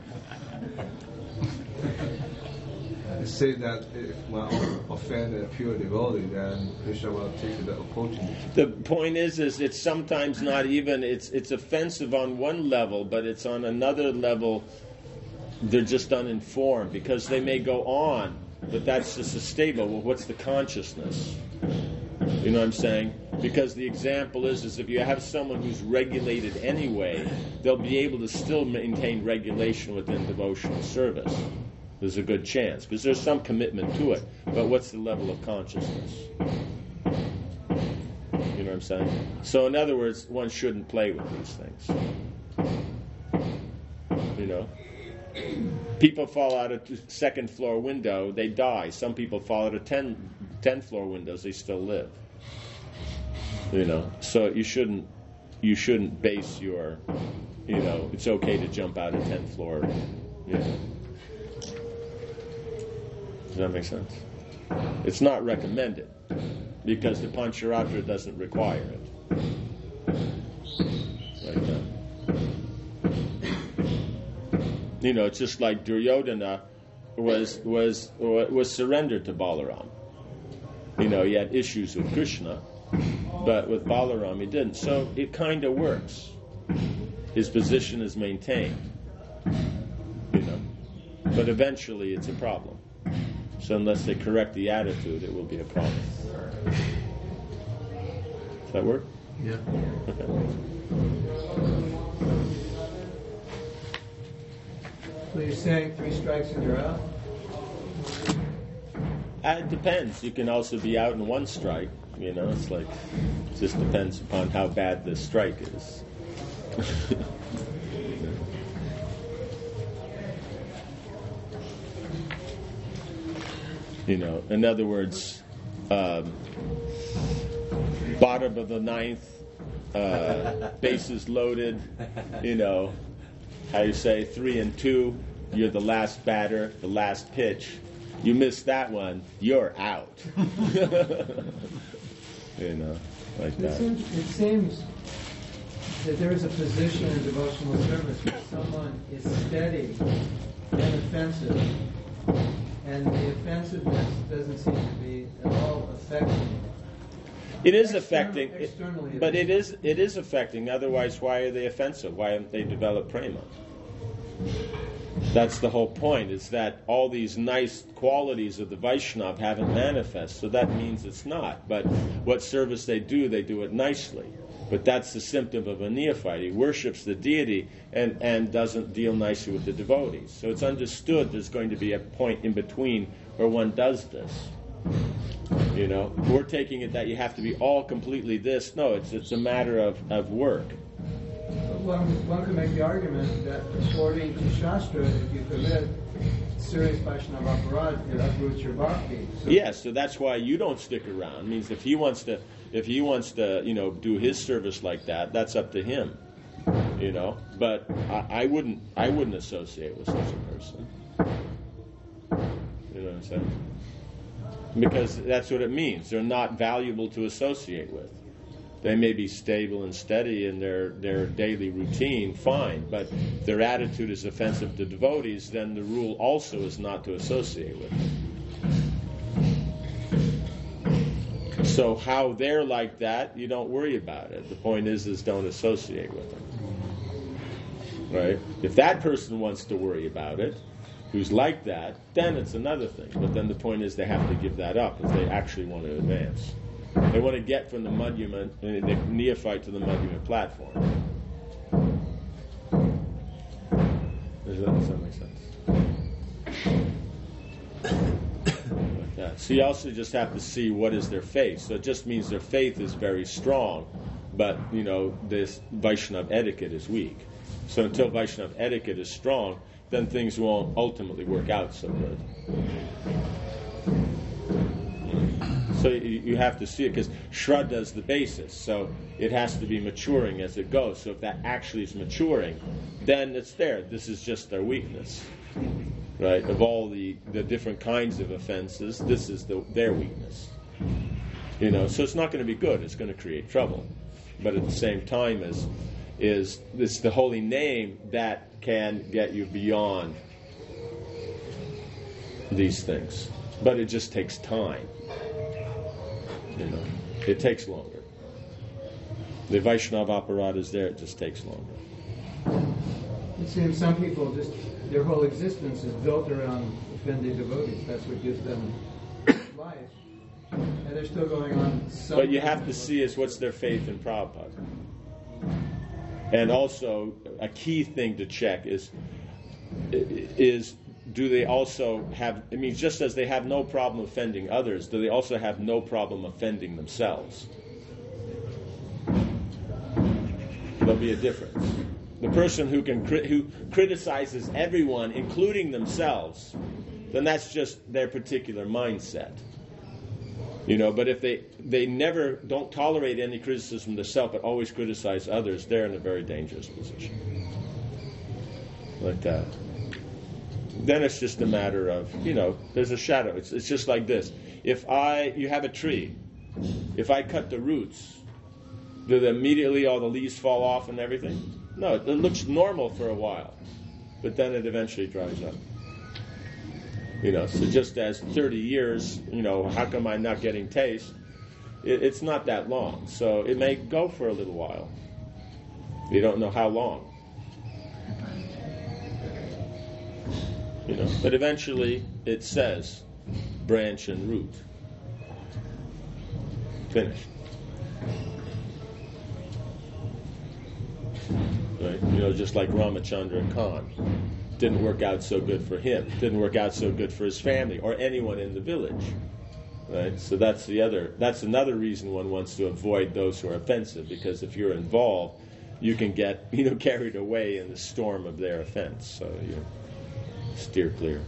Say that if one offend a pure devotee, then Krishna will take the opportunity. The point is it's sometimes not even, it's offensive on one level, but it's on another level, they're just uninformed, because they may go on, but that's just a stable. Well, what's the consciousness? You know what I'm saying? Because the example is if you have someone who's regulated anyway, they'll be able to still maintain regulation within devotional service. There's a good chance, because there's some commitment to it. But what's the level of consciousness? You know what I'm saying? So in other words, one shouldn't play with these things. People fall out of the second floor window, they die. Some people fall out of 10th floor windows, they still live. So you shouldn't base your, it's okay to jump out of 10th floor. Does that make sense? It's not recommended, because the Pancharatra doesn't require it. It's just like Duryodhana was surrendered to Balaram. He had issues with Krishna, but with Balaram he didn't. So it kind of works. His position is maintained. But eventually it's a problem. So unless they correct the attitude, it will be a problem. Does that work? Yeah. Okay. So you're saying 3 strikes and you're out? It depends. You can also be out in 1 strike. It's like, it just depends upon how bad the strike is. In other words, bottom of the 9th, bases loaded, how you say, 3 and 2, you're the last batter, the last pitch. You miss that one, you're out. Like that. It seems that there is a position in devotional service where someone is steady and offensive, and the offensiveness doesn't seem to be at all affecting. It is affecting, externally, but it is affecting. Otherwise, why are they offensive? Why haven't they developed prema? That's the whole point, is that all these nice qualities of the Vaishnava haven't manifest, so that means it's not. But what service they do it nicely. But that's the symptom of a neophyte. He worships the deity and doesn't deal nicely with the devotees. So it's understood there's going to be a point in between where one does this. We're taking it that you have to be all completely this. No, it's a matter of work. One could make the argument that according to Shastra, if you commit serious Vaishnava aparad, it uproots your bhakti. Yes, so that's why you don't stick around. It means if he wants to do his service like that, that's up to him. But I wouldn't associate with such a person. You know what I'm saying? Because that's what it means. They're not valuable to associate with. They may be stable and steady in their daily routine, fine, but if their attitude is offensive to devotees, then the rule also is not to associate with them. So how they're like that, you don't worry about it. The point is don't associate with them. Right? If that person wants to worry about it, who's like that, then it's another thing. But then the point is they have to give that up if they actually want to advance. They want to get from the Madhyama, the neophyte to the Madhyama platform. Does that make sense? Like that. So you also just have to see what is their faith. So it just means their faith is very strong, but this Vaishnava etiquette is weak. So until Vaishnava etiquette is strong, then things won't ultimately work out so good. So you have to see it, because Shraddha is the basis, so it has to be maturing as it goes. So if that actually is maturing, then it's there. This is just their weakness, right? Of all the different kinds of offenses, this is their weakness. So it's not going to be good. It's going to create trouble. But at the same time, is this the holy name that can get you beyond these things. But it just takes time. It takes longer. The Vaishnava aparad is there, it just takes longer. It seems some people their whole existence is built around offending devotees. That's what gives them life. And they're still going on. But you have to see what's their faith in Prabhupada. And also, a key thing to check is do they also have, just as they have no problem offending others, do they also have no problem offending themselves? There'll be a difference. The person who criticizes everyone, including themselves, then that's just their particular mindset. But if they never don't tolerate any criticism themselves, but always criticize others, they're in a very dangerous position. Like that. Then it's just a matter of, there's a shadow. It's just like this. You have a tree. If I cut the roots, do immediately all the leaves fall off and everything? No, it looks normal for a while. but then it eventually dries up. So just as 30 years, how come I'm not getting taste? It's not that long, so it may go for a little while. You don't know how long. But eventually it says branch and root. Finished. Right? Just like Ramachandra Khan. Didn't work out so good for him. Didn't work out so good for his family or anyone in the village. Right? So that's another reason one wants to avoid those who are offensive, because if you're involved, you can get carried away in the storm of their offense. So you steer clear.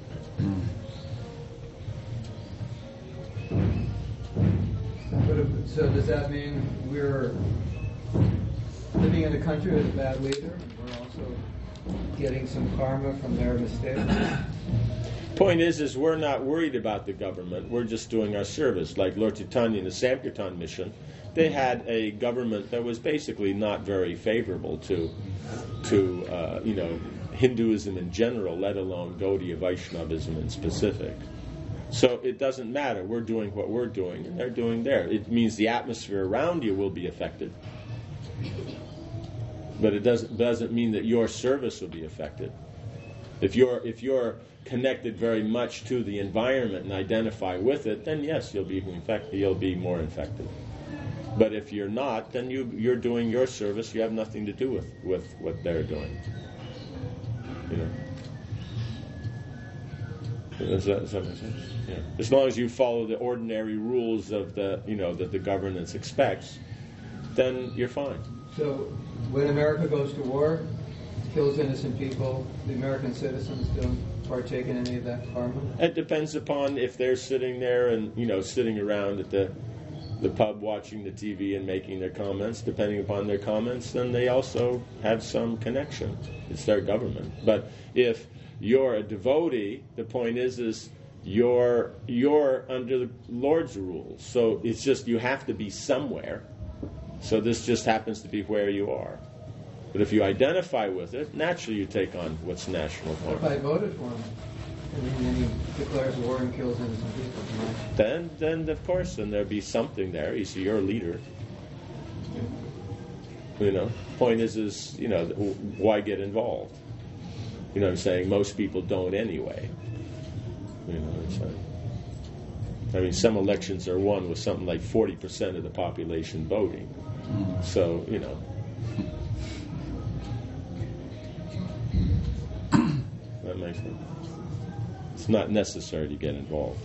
So does that mean we're living in a country with a bad leader? We're also getting some karma from their mistakes? Point is we're not worried about the government. We're just doing our service. Like Lord Chaitanya in the Sankirtan mission, they had a government that was basically not very favorable to Hinduism in general, let alone Gaudiya Vaishnavism in specific. So it doesn't matter. We're doing what we're doing, and they're doing theirs. It means the atmosphere around you will be affected, but it doesn't mean that your service will be affected. If you're connected very much to the environment and identify with it, then yes, you'll be more infected. But if you're not, then you're doing your service. You have nothing to do with what they're doing. Does that make sense? Yeah. As long as you follow the ordinary rules of that the governance expects, then you're fine. So when America goes to war, kills innocent people, the American citizens don't partake in any of that karma? It depends upon if they're sitting there and sitting around at the pub watching the TV and making their comments. Depending upon their comments, then they also have some connection. It's their government. But if you're a devotee, the point is you're under the Lord's rules. So it's just you have to be somewhere. So this just happens to be where you are. But if you identify with it, naturally you take on what's national for. If I voted for him, and then he declares war and kills innocent people, then of course, then there'd be something there. He's your leader. Point is why get involved? You know what I'm saying? Most people don't anyway. You know what I'm saying? I mean, some elections are won with something like 40% of the population voting. So, that makes sense. It's not necessary to get involved.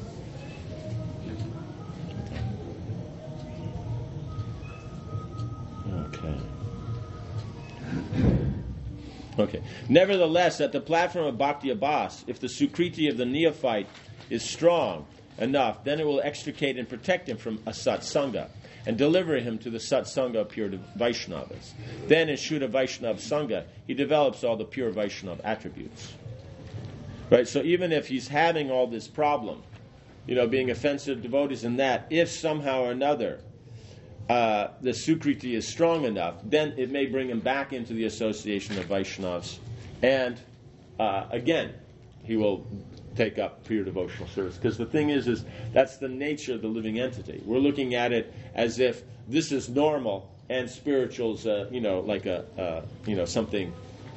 Okay. Nevertheless, at the platform of Bhakti Abhas, if the Sukriti of the neophyte is strong enough, then it will extricate and protect him from Asat Sangha and deliver him to the Satsanga of pure Vaishnavas. Then in Shuddha Vaishnava Sangha, he develops all the pure Vaishnava attributes. Right? So even if he's having all this problem, being offensive to devotees and that, if somehow or another the Sukriti is strong enough, then it may bring him back into the association of Vaishnavas, and again, he will take up pure devotional service. Because the thing is that's the nature of the living entity. We're looking at it as if this is normal and spiritual's, like something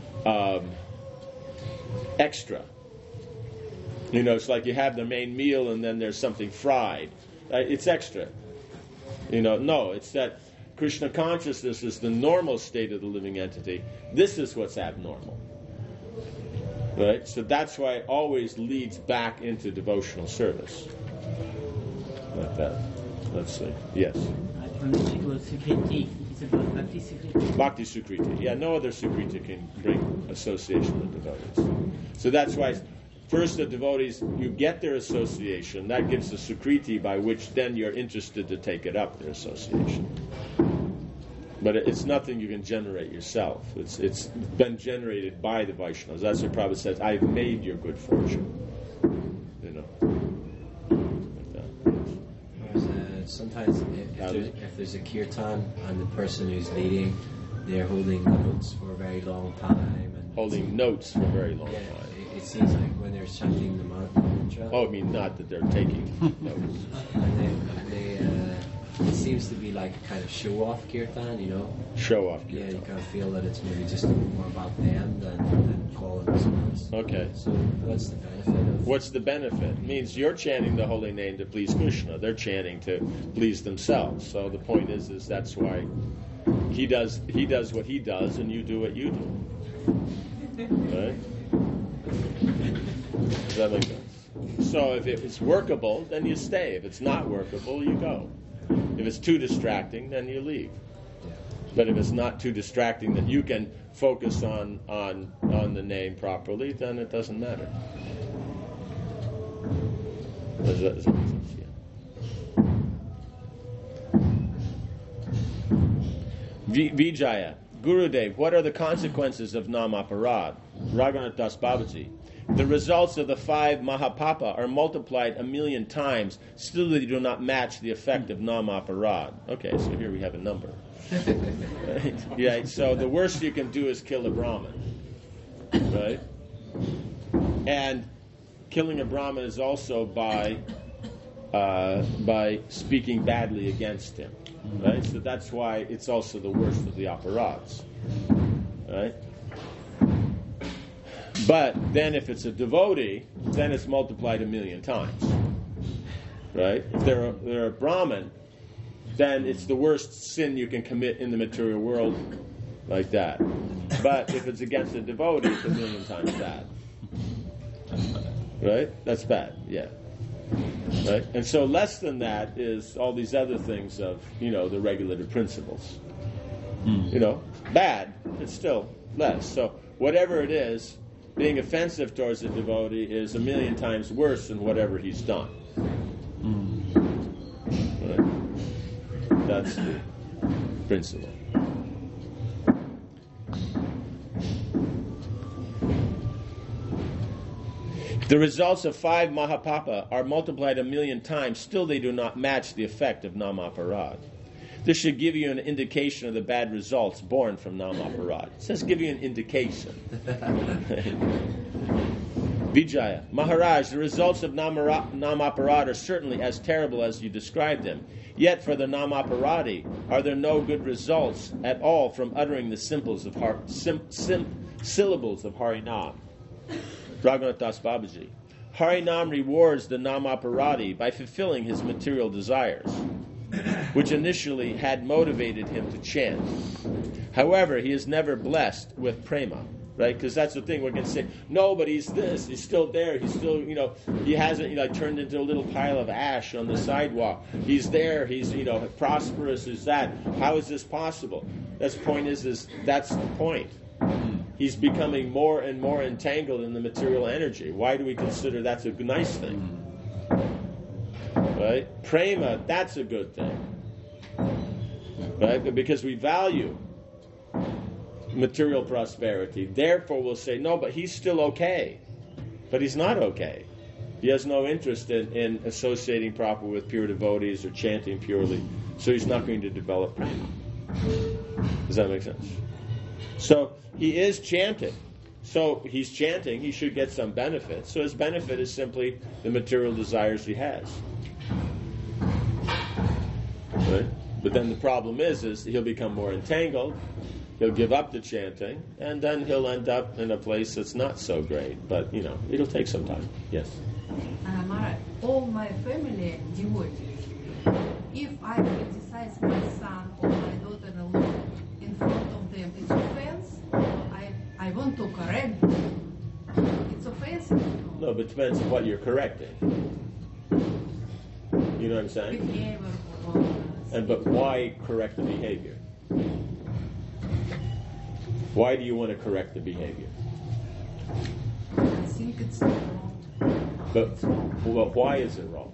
extra. It's like you have the main meal and then there's something fried. It's extra. No, it's that Krishna consciousness is the normal state of the living entity. This is what's abnormal. Right? So that's why it always leads back into devotional service. Like that. Let's see. Yes? Sukriti. It's about Bhakti Sukriti. Bhakti Sukriti. Yeah, no other Sukriti can bring association with devotees. So that's why first the devotees, you get their association. That gives the Sukriti by which then you're interested to take it up, their association. But it's nothing you can generate yourself. It's been generated by the Vaishnavas. That's what Prabhupada says, I've made your good fortune. Like that. Sometimes if there's a kirtan and the person who's leading, they're holding the notes for a very long time and holding notes for a very long Yeah, time. it seems like when they're chanting the mantra. Oh, I mean, not that they're taking notes. And it seems to be like a kind of show-off kirtan, you know. Show off Yeah, you kirtan. kind of feel that it's maybe just more about them than calling themselves. Okay. So what's the benefit of? What's the benefit? It means you're chanting the holy name to please Krishna. They're chanting to please themselves. So the point is that's why he does what he does, and you do what you do. Right? Does that make sense? So if it's workable, then you stay. If it's not workable, you go. If it's too distracting, then you leave. But if it's not too distracting that you can focus on the name properly, then it doesn't matter. Does that make sense? Yeah. Vijaya, Gurudev, what are the consequences of Namaparad? Raghunath Das Babaji. The results of the 5 Mahapapa are multiplied 1,000,000 times. Still, they do not match the effect of Namaparad. Okay, so here we have a number. Right? Yeah. So the worst you can do is kill a Brahmin, right? And killing a Brahmin is also by speaking badly against him, right? So that's why it's also the worst of the aparads, right? But then if it's a devotee, then it's multiplied 1,000,000 times, right? If they're a Brahmin, then it's the worst sin you can commit in the material world, like that. But if it's against a devotee, it's 1,000,000 times bad, right? That's bad, yeah. Right? And so less than that is all these other things of, the regulative principles. Bad, it's still less. So whatever it is, being offensive towards a devotee is 1,000,000 times worse than whatever he's done. Right? That's the principle. The results of 5 Mahapapa are multiplied 1,000,000 times. Still, they do not match the effect of Namaparad. This should give you an indication of the bad results born from Namaparad. It says give you an indication. Vijaya. Maharaj, the results of Namaparad are certainly as terrible as you described them. Yet for the Namaparadi, are there no good results at all from uttering the syllables of Harinam? Raghunath Das Babaji. Harinam rewards the Namaparadi by fulfilling his material desires, which initially had motivated him to chant. However, he is never blessed with prema, right? Because that's the thing. We're going to say, no, but he's this. He's still there. He's still, he hasn't, turned into a little pile of ash on the sidewalk. He's there. He's, prosperous as that. How is this possible? That's the point is that's the point. He's becoming more and more entangled in the material energy. Why do we consider that's a nice thing? Right? Prema, that's a good thing. Right? But because we value material prosperity, therefore we'll say, no, but he's still okay. But he's not okay. He has no interest in associating properly with pure devotees or chanting purely, so he's not going to develop prema. Does that make sense? So he is chanting. So he's chanting, he should get some benefit. So his benefit is simply the material desires he has. Right? But then the problem is he'll become more entangled, he'll give up the chanting, and then he'll end up in a place that's not so great. But, it'll take some time. Yes? Maharaj, all my family devotees. If I criticize my son or my daughter-in-law in front of them, it's offense. I want to correct them. It's offensive. No, but it depends on what you're correcting. You know what I'm saying? Behavior. But why correct the behavior? Why do you want to correct the behavior? I think it's wrong. But why is it wrong?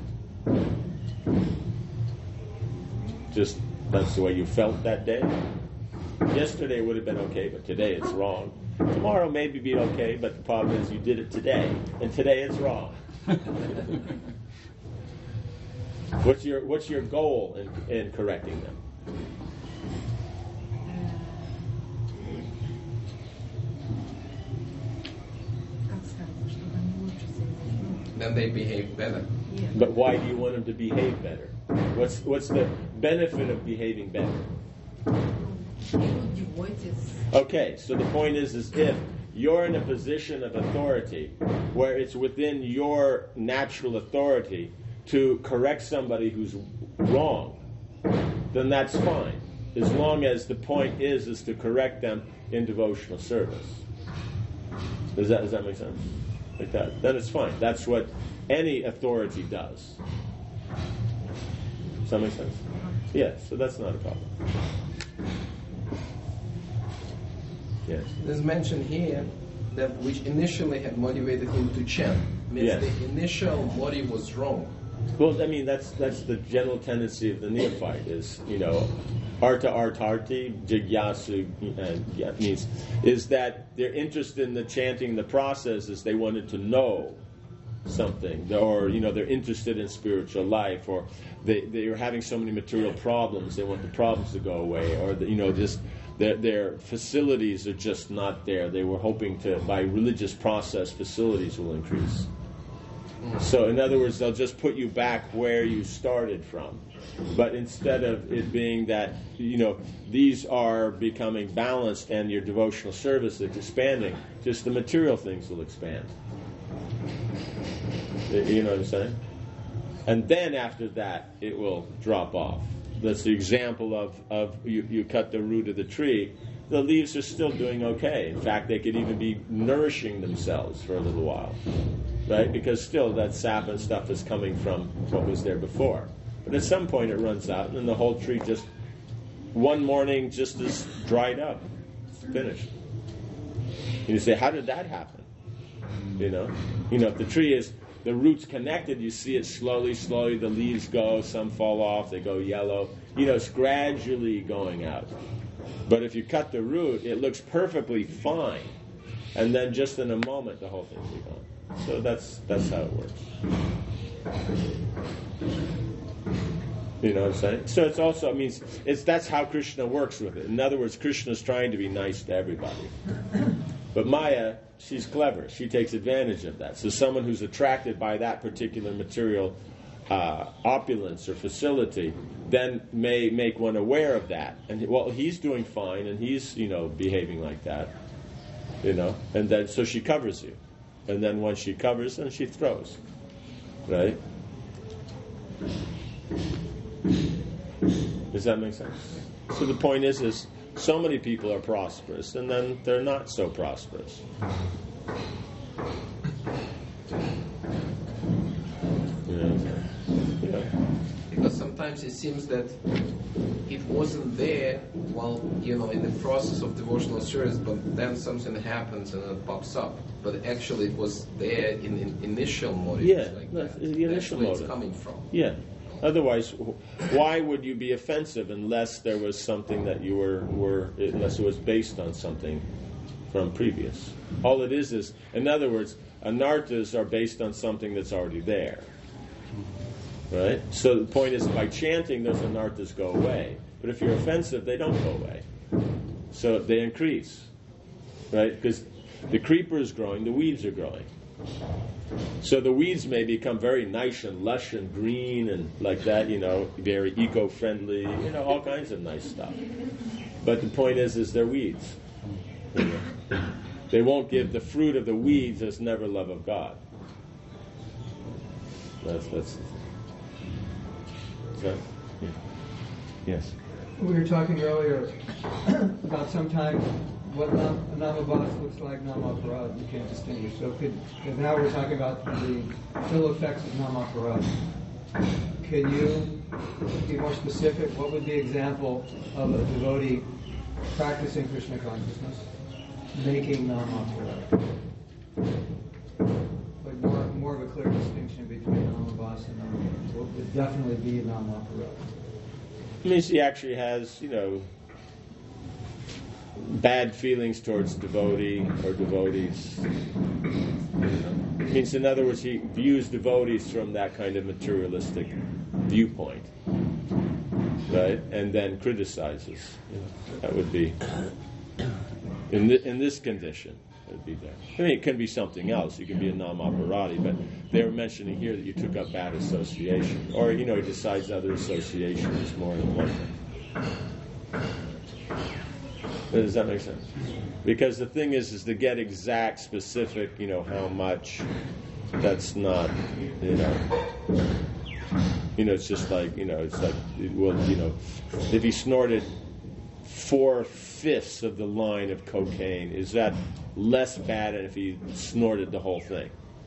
Just that's the way you felt that day? Yesterday would have been okay, but today it's wrong. Tomorrow maybe be okay, but the problem is you did it today, and today it's wrong. What's your goal in correcting them? then they behave better. Yeah. But why do you want them to behave better? What's the benefit of behaving better? Okay, so the point is if you're in a position of authority where it's within your natural authority to correct somebody who's wrong, then that's fine, as long as the point is to correct them in devotional service. Does that make sense? Like that? Then it's fine. That's what any authority does. Does that make sense? Yeah, so that's not a problem. Yes. There's mentioned here that which initially had motivated him to chant. Means Yes. the initial motive was wrong. Well, I mean, that's the general tendency of the neophyte is, arta artarti, jigyasu, means, is that they're interested in the chanting, the process is they wanted to know something, or, they're interested in spiritual life, or they're having so many material problems, they want the problems to go away, or, just their facilities are just not there. They were hoping to, by religious process, facilities will increase. So, in other words, they'll just put you back where you started from. But instead of it being that, these are becoming balanced and your devotional service is expanding, just the material things will expand. You know what I'm saying? And then after that, it will drop off. That's the example of you cut the root of the tree. The leaves are still doing okay. In fact, they could even be nourishing themselves for a little while. Right? Because still that sap and stuff is coming from what was there before. But at some point it runs out, and then the whole tree just, one morning, just is dried up. It's finished. And you say, how did that happen? If the tree is, the roots connected, you see it slowly, the leaves go, some fall off, they go yellow. It's gradually going out. But if you cut the root, it looks perfectly fine. And then just in a moment, the whole thing's gone. So that's how it works. You know what I'm saying? So it's also means that's how Krishna works with it. In other words, Krishna's trying to be nice to everybody. But Maya, she's clever. She takes advantage of that. So someone who's attracted by that particular material opulence or facility then may make one aware of that. And he's doing fine and he's, behaving like that. And then so she covers you. And then once she covers, then she throws. Right? Does that make sense? So the point is so many people are prosperous, and then they're not so prosperous. Because sometimes it seems that it wasn't there while, in the process of devotional service, but then something happens and it pops up. But actually it was there in initial motive. Yeah, that's the initial motive. That's where it's coming from. Yeah. Otherwise, why would you be offensive unless there was something that you unless it was based on something from previous? All it is, in other words, anarthas are based on something that's already there. Right? So the point is, by chanting, those anarthas go away. But if you're offensive, they don't go away. So they increase. Right? Because the creeper is growing, the weeds are growing. So the weeds may become very nice and lush and green and like that, very eco-friendly, all kinds of nice stuff. But the point is they're weeds. They won't give the fruit of the weeds as never love of God. That's yes. We were talking earlier about sometimes what Namabhas looks like, Namaparad, you can't distinguish. So now we're talking about the ill effects of Namaparad. Can you be more specific? What would be an example of a devotee practicing Krishna consciousness, making Namaparad? Like more of a clear distinction between Namabhas and Namaparad. What would definitely be Namaparad? It means he actually has, bad feelings towards devotee or devotees. It means, in other words, he views devotees from that kind of materialistic viewpoint, right? And then criticizes. That would be in this condition. it'd be there. I mean, it can be something else. You can be a nam aparati, but they were mentioning here that you took up bad association, or he decides other association is more than one thing. Does that make sense? Because the thing is to get exact, specific, how much. That's not, it's just like, it's like, if he snorted 4/5 of the line of cocaine, is that less bad than if he snorted the whole thing?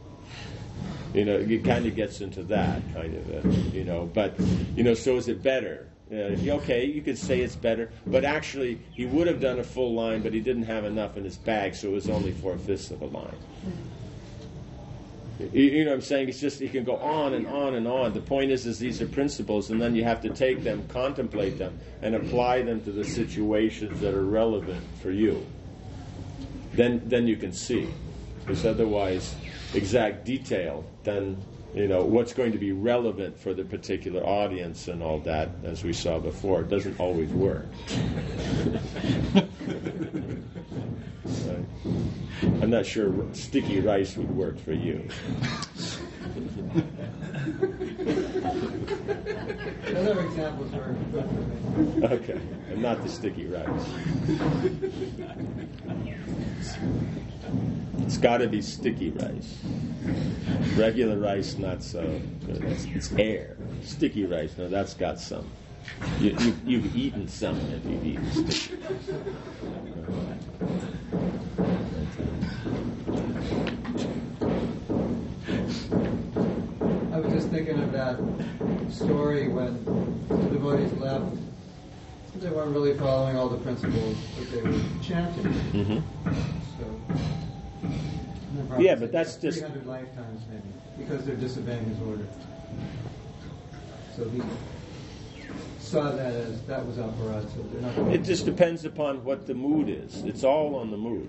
It kind of gets into that kind of, but, so is it better? Okay, you could say it's better, but actually he would have done a full line, but he didn't have enough in his bag, so it was only 4/5 of a line. You know what I'm saying? It's just, you can go on and on and on. The point is these are principles, and then you have to take them, contemplate them, and apply them to the situations that are relevant for you. Then you can see. Because otherwise, exact detail, then, what's going to be relevant for the particular audience and all that, as we saw before, it doesn't always work. Right. I'm not sure sticky rice would work for you. Other examples are good for me. Okay, and not the sticky rice. It's got to be sticky rice. Regular rice, not so good. It's air. Sticky rice, no, that's got some. You've eaten some if you've eaten sticky. I was just thinking of that story when the devotees left. They weren't really following all the principles that they were chanting. Mm-hmm. So, yeah, but that's just 300 lifetimes maybe, because they're disobeying his order. So he saw that as that was aparad. So they're not. It just depends upon what the mood is. It's all on the mood.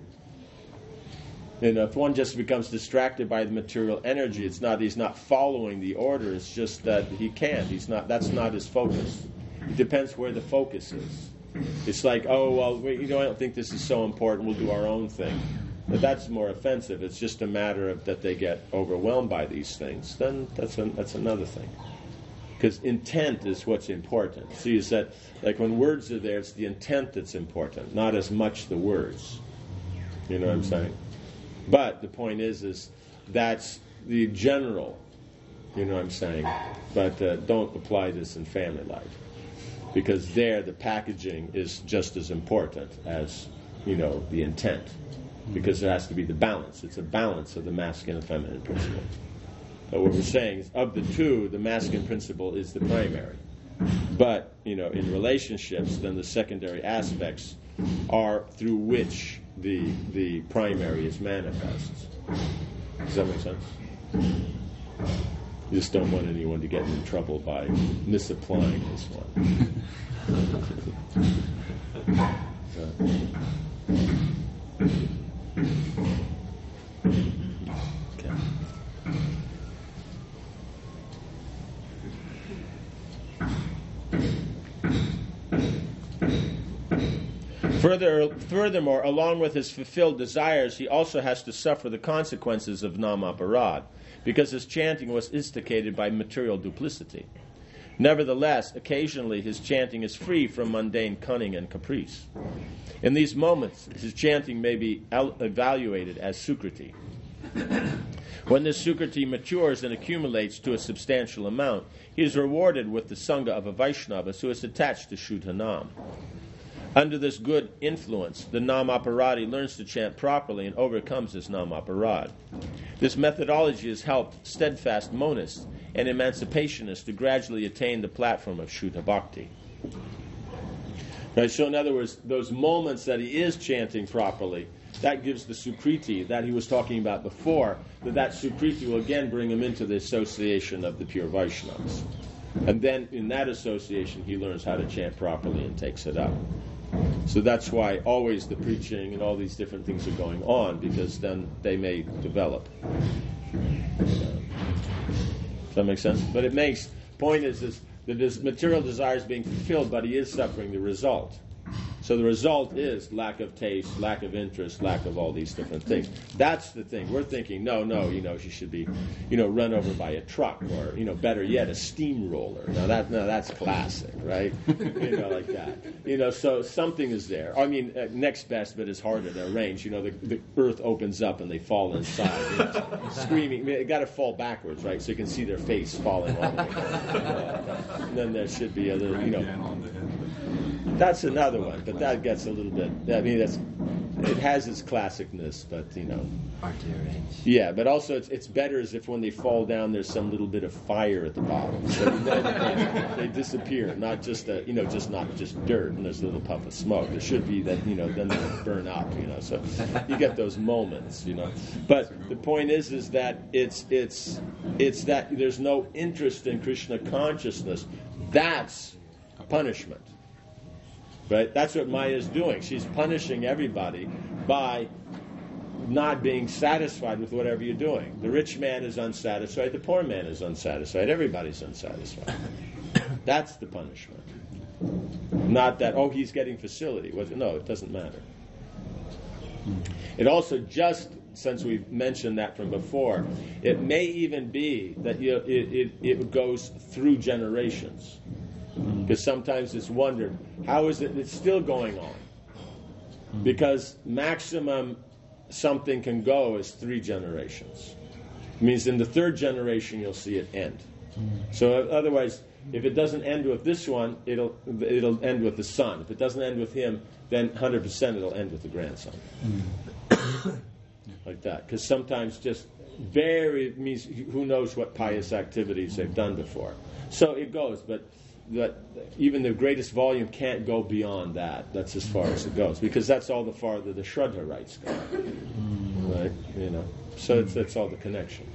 If one just becomes distracted by the material energy, he's not following the order. It's just that he can't. That's not his focus. It depends where the focus is. It's like, I don't think this is so important. We'll do our own thing. But that's more offensive. It's just a matter of that they get overwhelmed by these things. Then that's another thing. Because intent is what's important. See, is that like when words are there, it's the intent that's important, not as much the words. You know what I'm saying? But the point is that's the general, you know what I'm saying? But don't apply this in family life. Because there the packaging is just as important as, the intent. Because there has to be the balance. It's a balance of the masculine and feminine principle. But what we're saying is, of the two, the masculine principle is the primary. But, in relationships, then the secondary aspects are through which the primary is manifest. Does that make sense? You just don't want anyone to get in trouble by misapplying this one. Okay. Furthermore, along with his fulfilled desires, he also has to suffer the consequences of nam aparad, because his chanting was instigated by material duplicity. Nevertheless, occasionally his chanting is free from mundane cunning and caprice. In these moments, his chanting may be evaluated as sukriti. When this sukriti matures and accumulates to a substantial amount, he is rewarded with the sangha of a Vaishnava who is attached to Shuddha Nam. Under this good influence, the nam aparadi learns to chant properly and overcomes his nam aparad. This methodology has helped steadfast monists and emancipationists to gradually attain the platform of Shuddha Bhakti. Right, so in other words, those moments that he is chanting properly, that gives the sukriti that he was talking about before, that sukriti will again bring him into the association of the pure Vaishnavas. And then in that association, he learns how to chant properly and takes it up. So that's why always the preaching and all these different things are going on, because then they may develop. Does that make sense? But point is that his material desire is being fulfilled, but he is suffering the result. So the result is lack of taste, lack of interest, lack of all these different things. That's the thing. We're thinking, no, she should be, run over by a truck, or, better yet, a steamroller. Now that's classic, right? Like that. So something is there. I mean, next best, but it's harder to arrange. The earth opens up and they fall inside, screaming. They got to fall backwards, right? So you can see their face falling all the way. And then there should be a little, That's another one, but that gets a little bit. It has its classicness, but hard to arrange. Yeah, but also it's better as if when they fall down, there's some little bit of fire at the bottom, so they disappear, not just not just dirt and there's a little puff of smoke. There should be that then they burn up, So you get those moments, But the point is that it's that there's no interest in Krishna consciousness. That's punishment. Right? That's what Maya is doing. She's punishing everybody by not being satisfied with whatever you're doing. The rich man is unsatisfied. The poor man is unsatisfied. Everybody's unsatisfied. That's the punishment. Not that, he's getting facility. No, it doesn't matter. It also, just since we've mentioned that from before, it may even be that it goes through generations. Because sometimes it's wondered, how is it it's still going on? Because maximum something can go is 3 generations. It means in the 3rd generation you'll see it end. So otherwise, if it doesn't end with this one, it'll end with the son. If it doesn't end with him, then 100% it'll end with the grandson. Like that. Because sometimes just means who knows what pious activities they've done before. So it goes, but even the greatest volume can't go beyond that. That's as far as it goes, because that's all the farther the Shraddha rites go. Right? So that's all the connection.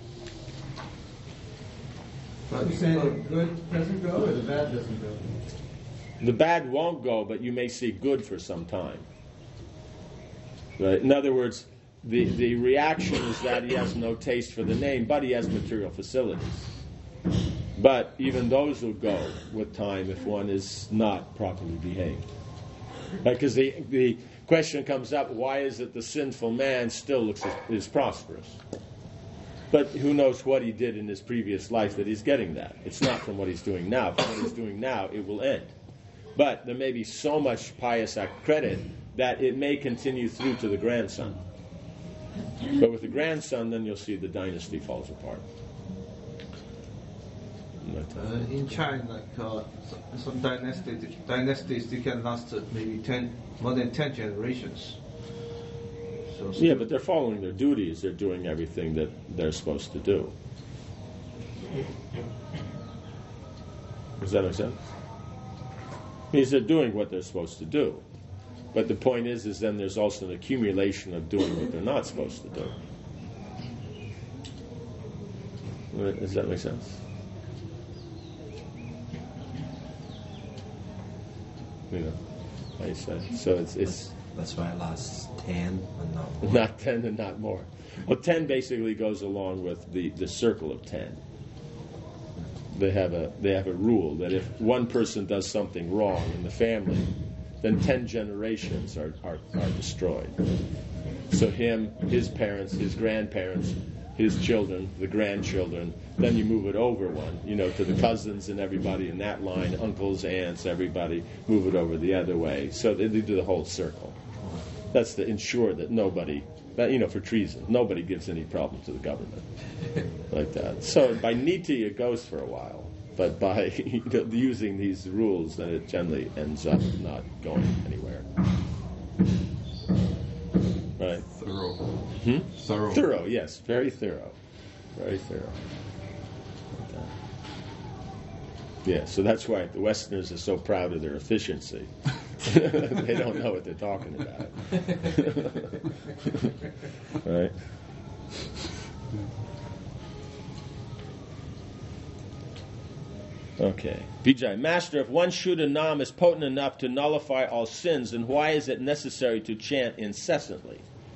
Are you saying the good doesn't go, or the bad doesn't go? The bad won't go, but you may see good for some time. Right? In other words, the reaction is that he has no taste for the name, but he has material facilities. But even those will go with time if one is not properly behaved. Because the question comes up, why is it the sinful man still is prosperous? But who knows what he did in his previous life that he's getting that. It's not from what he's doing now. From what he's doing now, it will end. But there may be so much pious credit that it may continue through to the grandson. But with the grandson, then you'll see the dynasty falls apart. In China, some dynasties they can last maybe more than 10 generations. Yeah, but they're following their duties. They're doing everything that they're supposed to do. Does that make sense? Means they're doing what they're supposed to do. But the point is then there's also an accumulation of doing what they're not supposed to do. Does that make sense? Like you said. So it's that's why it lasts 10 and not more. Not 10 and not more. Well, 10 basically goes along with the circle of 10. They have a rule that if one person does something wrong in the family, then 10 generations are destroyed. So him, his parents, his grandparents, his children, the grandchildren, then you move it over one, to the cousins and everybody in that line, uncles, aunts, everybody, move it over the other way. So they do the whole circle. That's to ensure that nobody, for treason, nobody gives any problem to the government. Like that. So by niti it goes for a while, but by using these rules, then it generally ends up not going anywhere. Right. Thorough. Thorough, yes. Very thorough. Very thorough. Okay. Yeah, so that's why the Westerners are so proud of their efficiency. They don't know what they're talking about. Right? Okay. Vijay, Master, if one Shuddha Nam is potent enough to nullify all sins, then why is it necessary to chant incessantly?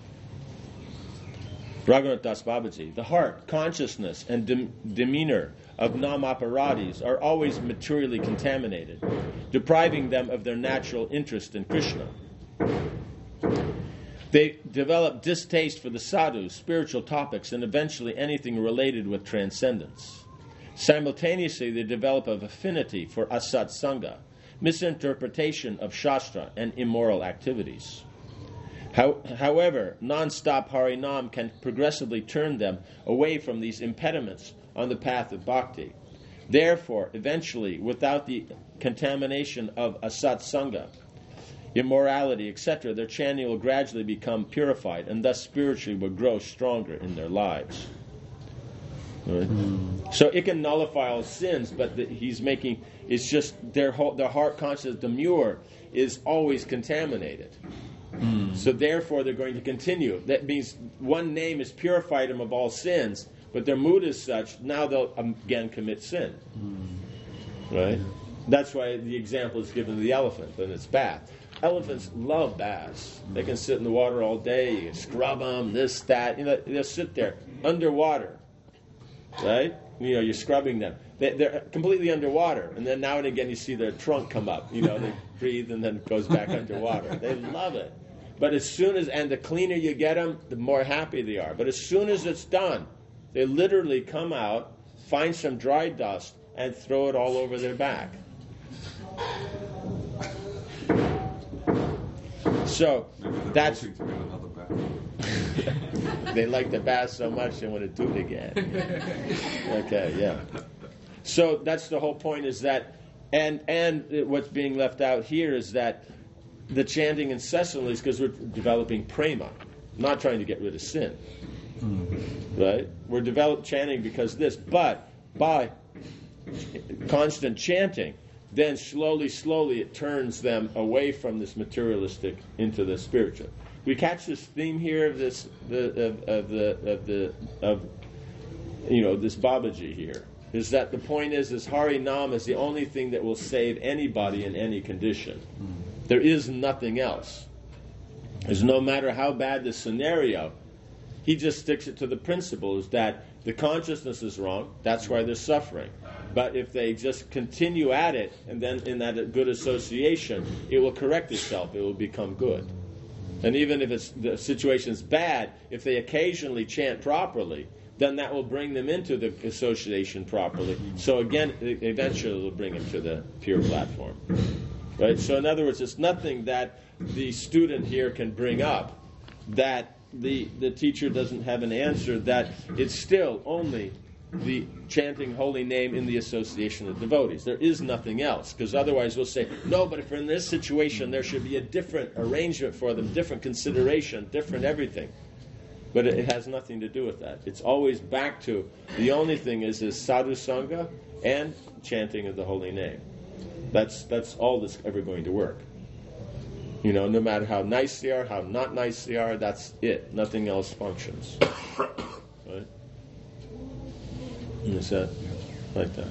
Raghunath Das Babaji, the heart, consciousness, and demeanor of Namaparadis are always materially contaminated, depriving them of their natural interest in Krishna. They develop distaste for the sadhus, spiritual topics, and eventually anything related with transcendence. Simultaneously, they develop an affinity for asat sangha, misinterpretation of shastra, and immoral activities. However, non-stop Harinam can progressively turn them away from these impediments on the path of bhakti. Therefore, eventually, without the contamination of asat sangha, immorality, etc., their chanting will gradually become purified, and thus spiritually will grow stronger in their lives. Right? So it can nullify all sins, but it's just the heart consciousness, the mure, is always contaminated. So therefore they're going to continue. That means one name has purified them of all sins, but their mood is such, now they'll again commit sin. Right? That's why the example is given of the elephant in its bath. Elephants love baths. They can sit in the water all day, you can scrub them, this, that. They'll sit there underwater. Right? You're scrubbing them. They're completely underwater, and then now and again you see their trunk come up. They breathe and then it goes back underwater. They love it. But the cleaner you get them, the more happy they are. But as soon as it's done, they literally come out, find some dry dust, and throw it all over their back. So that's... They like the bath so much they want to do it again. Okay, yeah. So that's the whole point, is that, and what's being left out here is that the chanting incessantly is because we're developing prema, not trying to get rid of sin. Right? We're chanting because of this, but by constant chanting, then slowly it turns them away from this materialistic into the spiritual. We catch this theme here of this this Babaji here, is that the point is Harinam is the only thing that will save anybody in any condition. There is nothing else. Because no matter how bad the scenario, he just sticks it to the principle is that the consciousness is wrong, that's why they're suffering. But if they just continue at it, and then in that good association, it will correct itself, it will become good. And even if the situation's bad, if they occasionally chant properly, then that will bring them into the association properly. So again, eventually it will bring them to the pure platform. Right? So in other words, it's nothing that the student here can bring up that the teacher doesn't have an answer, that it's still only the chanting holy name in the association of devotees. There is nothing else, because otherwise we'll say, no, but if in this situation there should be a different arrangement for them, different consideration, different everything. But it has nothing to do with that. It's always back to, the only thing is sadhu sangha and chanting of the holy name. That's all that's ever going to work. No matter how nice they are, how not nice they are, that's it. Nothing else functions. Right? Is that like that?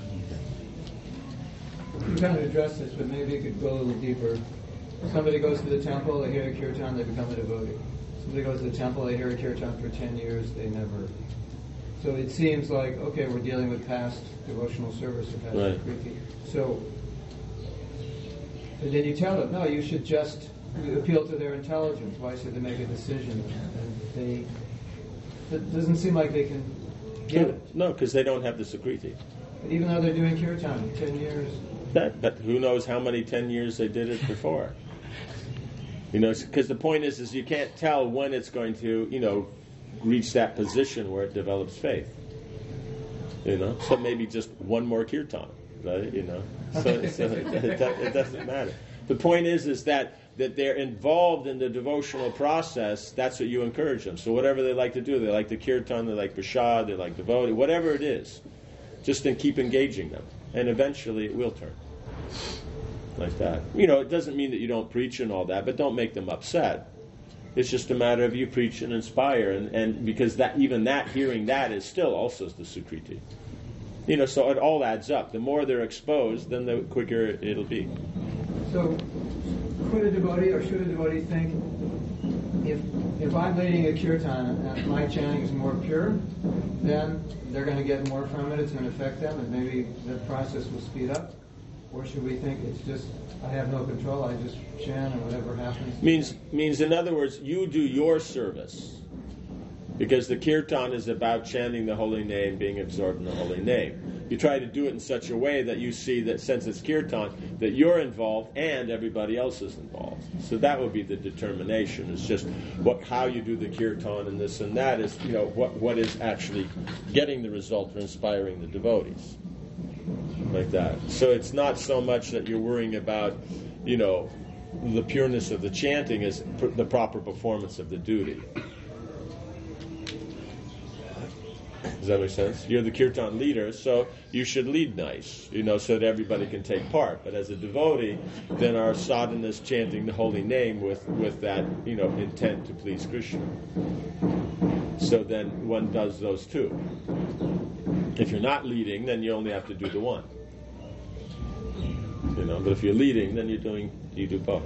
You kind of addressed this, but maybe you could go a little deeper. Somebody goes to the temple, they hear a kirtan, they become a devotee. Somebody goes to the temple, they hear a kirtan for 10 years, they never. So it seems like, okay, we're dealing with past devotional service or past Kriti. So, and then you tell them, no, you should just appeal to their intelligence. Why should they make a decision? And it doesn't seem like they can get it. No, because they don't have the Sukriti. But even though they're doing kirtan 10 years. But who knows how many 10 years they did it before. Because the point is you can't tell when it's going to, reach that position where it develops faith. So maybe just one more kirtan, right? So it doesn't matter. The point is that they're involved in the devotional process. That's what you encourage them. So whatever they like to do, they like the kirtan, they like prasad, they like devotee, whatever it is, just then keep engaging them, and eventually it will turn like that. It doesn't mean that you don't preach and all that, but don't make them upset. It's just a matter of you preach and inspire, and because hearing that is still also the Sukriti. So it all adds up. The more they're exposed, then the quicker it'll be. So could a devotee or should a devotee think, if I'm leading a kirtan and my chanting is more pure, then they're going to get more from it, it's going to affect them, and maybe the process will speed up? Or should we think it's just, I have no control, I just chant and whatever happens? Means in other words, you do your service. Because the kirtan is about chanting the holy name, being absorbed in the holy name. You try to do it in such a way that you see that since it's kirtan, that you're involved and everybody else is involved. So that would be the determination. It's just how you do the kirtan and this and that is, what is actually getting the result or inspiring the devotees. Like that. So it's not so much that you're worrying about, the pureness of the chanting as the proper performance of the duty. Does that make sense? You're the kirtan leader, so you should lead nice, so that everybody can take part. But as a devotee, then our sadhana is chanting the holy name with that, intent to please Krishna. So then one does those two. If you're not leading, then you only have to do the one. But if you're leading, then you do both.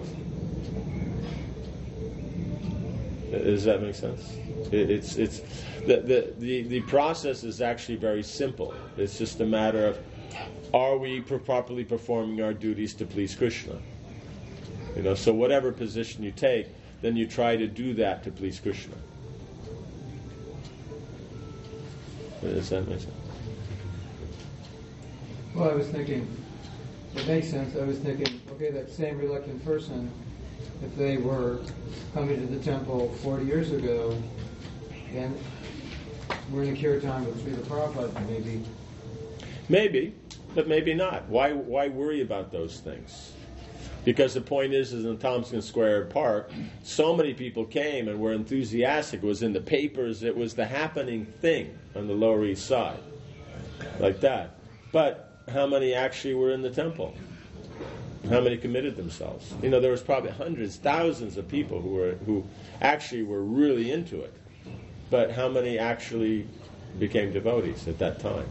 Does that make sense? It's the process is actually very simple. It's just a matter of, are we properly performing our duties to please Krishna? So whatever position you take, then you try to do that to please Krishna. Does that make sense? Well, I was thinking, it makes sense. I was thinking, okay, that same reluctant person, if they were coming to the temple 40 years ago, and we're in a kirtan with Srila Prabhupada, maybe, but maybe not. Why worry about those things? Because the point is in Tompkins Square Park, so many people came and were enthusiastic. It was in the papers. It was the happening thing on the Lower East Side, like that. But how many actually were in the temple? How many committed themselves? There was probably hundreds, thousands of people who actually were really into it. But how many actually became devotees at that time?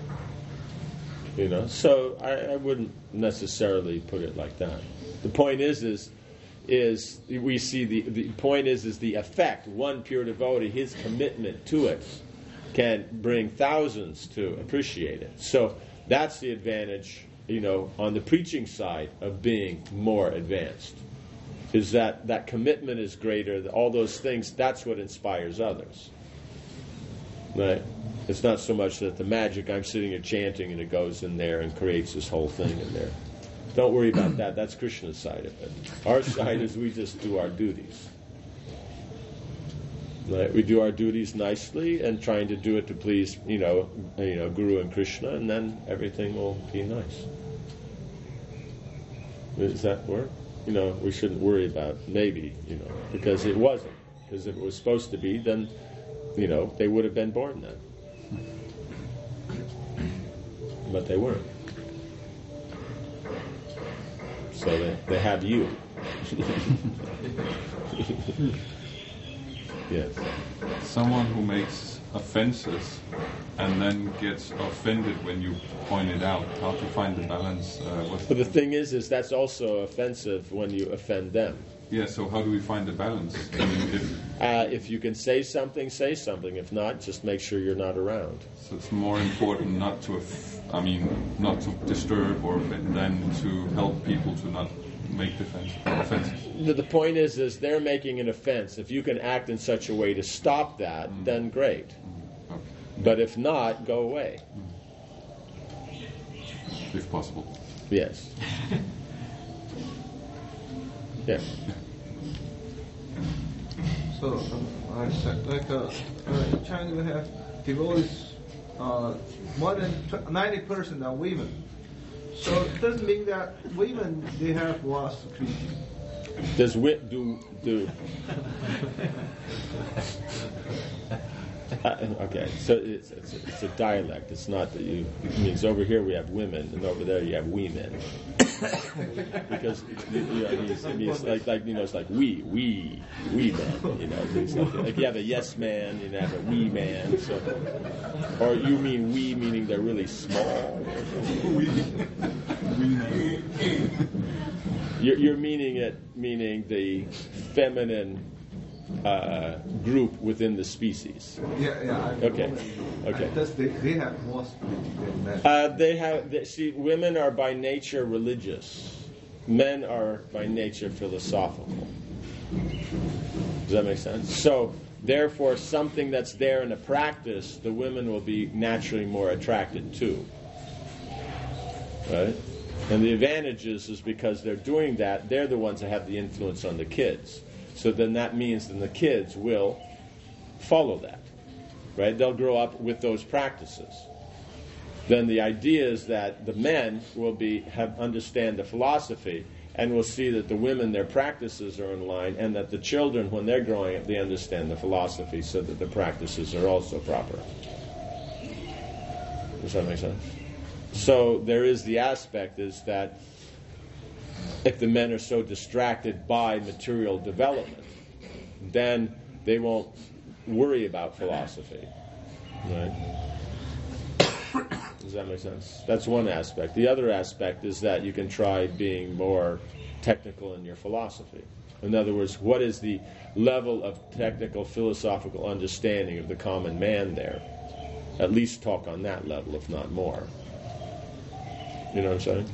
So I wouldn't necessarily put it like that. The point is we see the point is the effect. One pure devotee, his commitment to it can bring thousands to appreciate it. So that's the advantage, on the preaching side of being more advanced. Is that commitment is greater, all those things, that's what inspires others. Right? It's not so much that the magic, I'm sitting here chanting and it goes in there and creates this whole thing in there. Don't worry about that. That's Krishna's side of it. Our side is we just do our duties. Right? We do our duties nicely and trying to do it to please, Guru and Krishna, and then everything will be nice. Does that work? We shouldn't worry about maybe, because it wasn't. Because if it was supposed to be, then, they would have been born then. But they weren't. So they have you. Yes. Someone who makes offenses and then gets offended when you point it out. How to find the balance? But the thing is that's also offensive when you offend them. Yeah, so how do we find the balance? If you can say something, say something. If not, just make sure you're not around. So it's more important not to disturb or offend than to help people to not make offenses. The point is they're making an offense. If you can act in such a way to stop that, then great. Okay. But if not, go away. If possible. Yes. Yeah. So, in China we have devotees, more than 90% are women. So it doesn't mean that women, they have worse preaching. Does do okay, so it's a dialect. It's not that you. It means over here we have women, and over there you have we men. Because it's like we men. It's like you have a yes man, you have a we man. So, or you mean we, meaning they're really small. You're meaning the feminine group within the species. Yeah. Okay. Does they have more spirituality than men? See, women are by nature religious. Men are by nature philosophical. Does that make sense? So, therefore, something that's there in a practice, the women will be naturally more attracted to. Right? And the advantage is because they're doing that, they're the ones that have the influence on the kids. So then that means that the kids will follow that. Right? They'll grow up with those practices. Then the idea is that the men will understand the philosophy and will see that the women, their practices are in line, and that the children, when they're growing up, they understand the philosophy so that the practices are also proper. Does that make sense? So there is the aspect is that if the men are so distracted by material development, then they won't worry about philosophy. Right? Does that make sense? That's one aspect. The other aspect is that you can try being more technical in your philosophy. In other words, what is the level of technical philosophical understanding of the common man there? At least talk on that level, if not more. You know what I'm saying?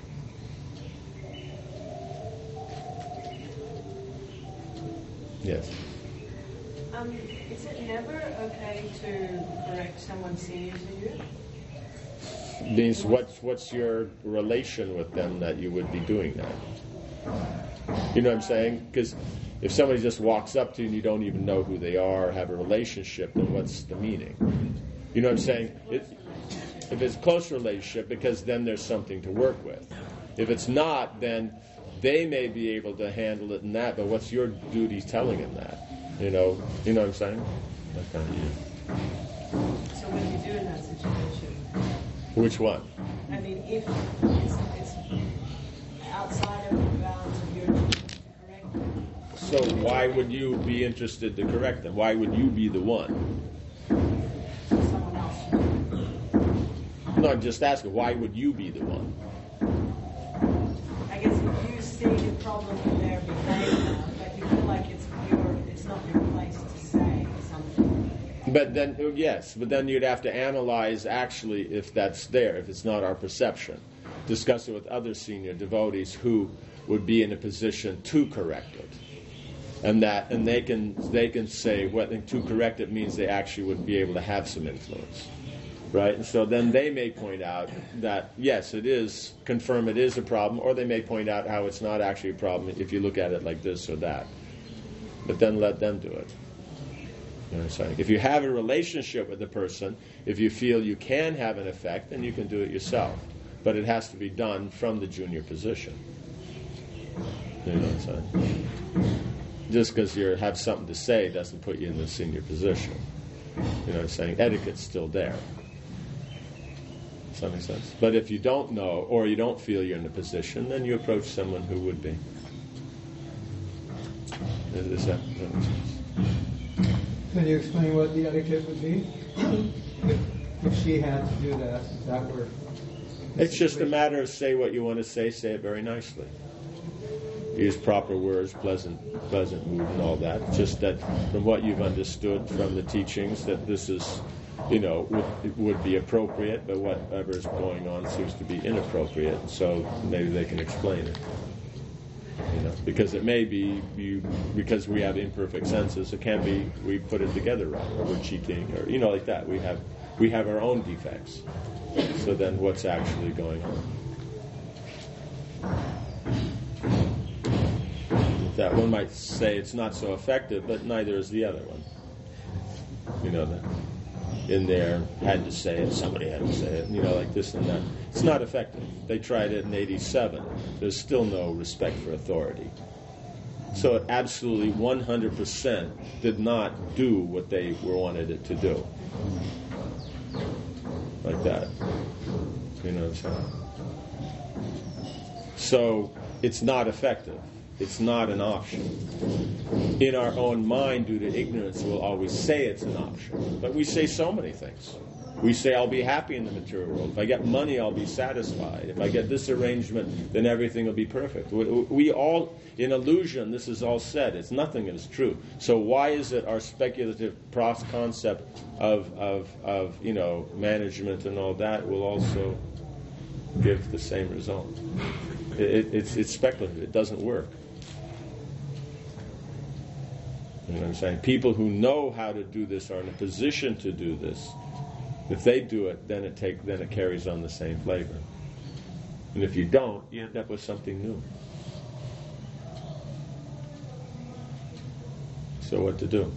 Yes. Is it never okay to correct someone senior to you? Means what's your relation with them that you would be doing that? You know what I'm saying? Because if somebody just walks up to you and you don't even know who they are or have a relationship, then what's the meaning? You know what I'm saying? If it's a close relationship, because then there's something to work with. If it's not, then they may be able to handle it in that, but what's your duty telling them that? You know what I'm saying? That kind of deal. So what do you do in that situation? Which one? I mean, if it's outside of the bounds of your duty to correct them. So why would you be interested to correct them? Why would you be the one? Someone else. No, I'm just asking, why would you be the one? I guess if you see the problem in their behavior, but you feel like it's not your place to say something. But then, yes, but then you'd have to analyze actually if that's there, if it's not our perception. Discuss it with other senior devotees who would be in a position to correct it. And they can say to correct it means they actually would be able to have some influence. Right? And so then they may point out that, yes, confirm it is a problem, or they may point out how it's not actually a problem if you look at it like this or that. But then let them do it. You know what I'm saying? If you have a relationship with the person, if you feel you can have an effect, then you can do it yourself. But it has to be done from the junior position. You know what I'm saying? Just because you have something to say doesn't put you in the senior position. You know what I'm saying? Etiquette's still there. Does that make sense? But if you don't know, or you don't feel you're in a position, then you approach someone who would be. Does that make sense? Can you explain what the etiquette would be? If she had to do that, if that were... It's just a matter of say what you want to say it very nicely. Use proper words, pleasant mood and all that. Just that from what you've understood from the teachings that this is, would be appropriate, but whatever is going on seems to be inappropriate. So maybe they can explain it. Because it may be because we have imperfect senses, it can be we put it together wrong, or we're cheating, or like that. We have our own defects. So then, what's actually going on? That one might say it's not so effective, but neither is the other one. That in there had to say it, somebody had to say it, like this and that. It's not effective. They tried it in 87. There's still no respect for authority. So it absolutely 100% did not do what they wanted it to do. Like that. You know what I'm saying? So it's not effective. It's not an option. In our own mind, due to ignorance, we'll always say it's an option. But we say so many things. We say, I'll be happy in the material world. If I get money, I'll be satisfied. If I get this arrangement, then everything will be perfect. We all, in illusion, this is all said. It's nothing that is true. So why is it our speculative concept of management and all that will also give the same result? It's speculative. It doesn't work. You know what I'm saying? People who know how to do this are in a position to do this. If they do it, then it carries on the same flavor. And if you don't, you end up with something new. So what to do?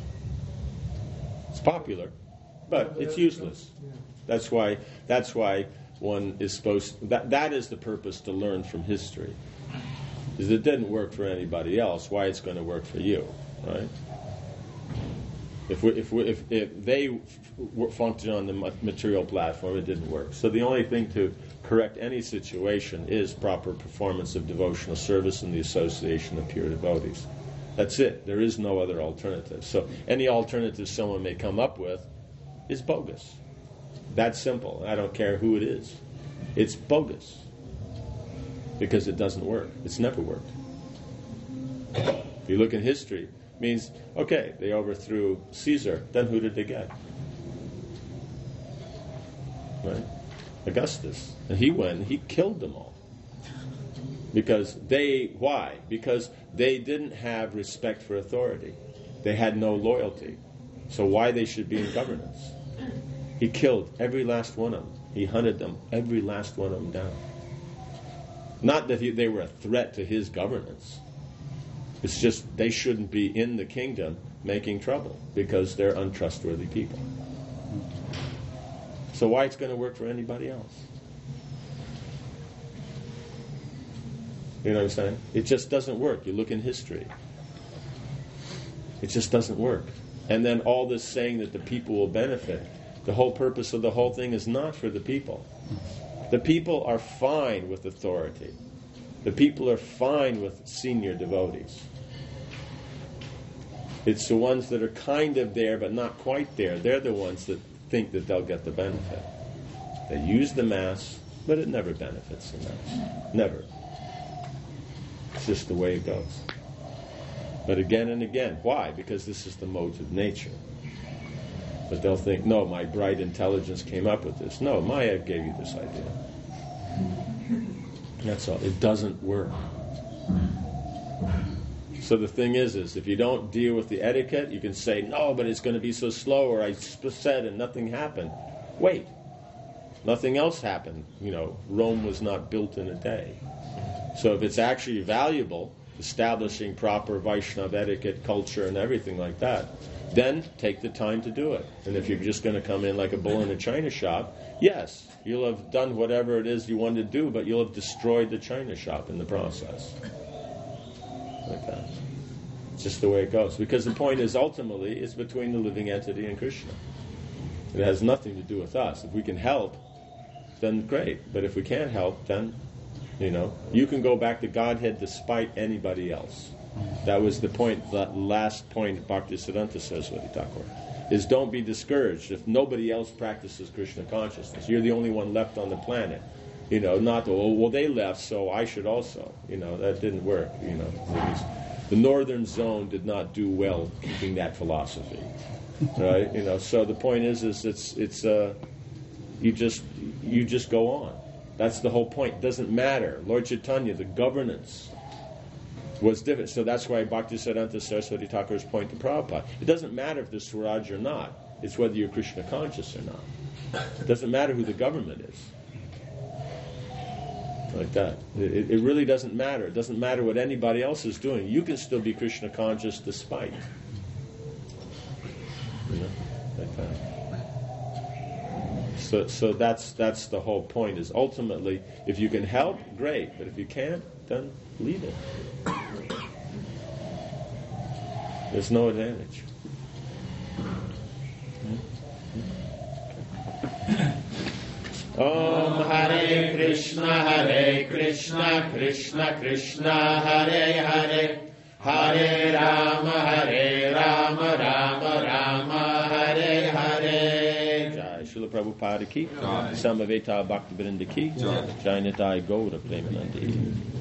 It's popular, but it's useless. That's why one is supposed. That is the purpose to learn from history. Is it didn't work for anybody else? Why it's going to work for you, right? If they function on the material platform, it didn't work. So the only thing to correct any situation is proper performance of devotional service and the association of pure devotees. That's it. There is no other alternative. So any alternative someone may come up with is bogus. That's simple. I don't care who it is. It's bogus. Because it doesn't work. It's never worked. If you look in history, it means, okay, they overthrew Caesar. Then who did they get? Right? Augustus. And he went and he killed them all. Why? Because they didn't have respect for authority. They had no loyalty. So why they should be in governance? He killed every last one of them. He hunted them, every last one of them down. Not that they were a threat to his governance. It's just they shouldn't be in the kingdom making trouble because they're untrustworthy people. So why it's going to work for anybody else? You know what I'm saying? It just doesn't work. You look in history. It just doesn't work. And then all this saying that the people will benefit, the whole purpose of the whole thing is not for the people. The people are fine with authority. The people are fine with senior devotees. It's the ones that are kind of there but not quite there. They're the ones that think that they'll get the benefit. They use the Mass, but it never benefits the Mass. Never. It's just the way it goes. But again and again. Why? Because this is the modes of nature. But they'll think, no, my bright intelligence came up with this. No, Maya gave you this idea. That's all. It doesn't work. So the thing is if you don't deal with the etiquette, you can say, no, but it's going to be so slow, or I said and nothing happened. Wait. Nothing else happened. Rome was not built in a day. So if it's actually valuable, establishing proper Vaishnava etiquette, culture, and everything like that, then take the time to do it. And if you're just going to come in like a bull in a china shop, yes, you'll have done whatever it is you wanted to do, but you'll have destroyed the china shop in the process. Like that. It's just the way it goes. Because the point is, ultimately, it's between the living entity and Krishna. It has nothing to do with us. If we can help, then great. But if we can't help, then, you can go back to Godhead despite anybody else. That was the point, that last point Bhaktisiddhanta Saraswati Thakur, is don't be discouraged if nobody else practices Krishna consciousness. You're the only one left on the planet. Not, they left, so I should also. That didn't work. The northern zone did not do well keeping that philosophy. Right? So the point is it's you just go on. That's the whole point. It doesn't matter. Lord Chaitanya, the governance was different. So that's why Bhaktisiddhanta Saraswati Thakur's point to Prabhupada. It doesn't matter if there's Swaraj or not. It's whether you're Krishna conscious or not. It doesn't matter who the government is. Like that. It really doesn't matter. It doesn't matter what anybody else is doing. You can still be Krishna conscious despite. Like that. So that's the whole point, is ultimately, if you can help, great. But if you can't, then leave it. There's no advantage. Om Hare Krishna, Krishna Krishna, Hare Hare, Hare Rama, Rama Rama, Hare Hare. Jai Srila Prabhupada ki, Jai. Samaveta Bhaktivinoda ki, Jai. Jai Nitai Gaura Premanandi.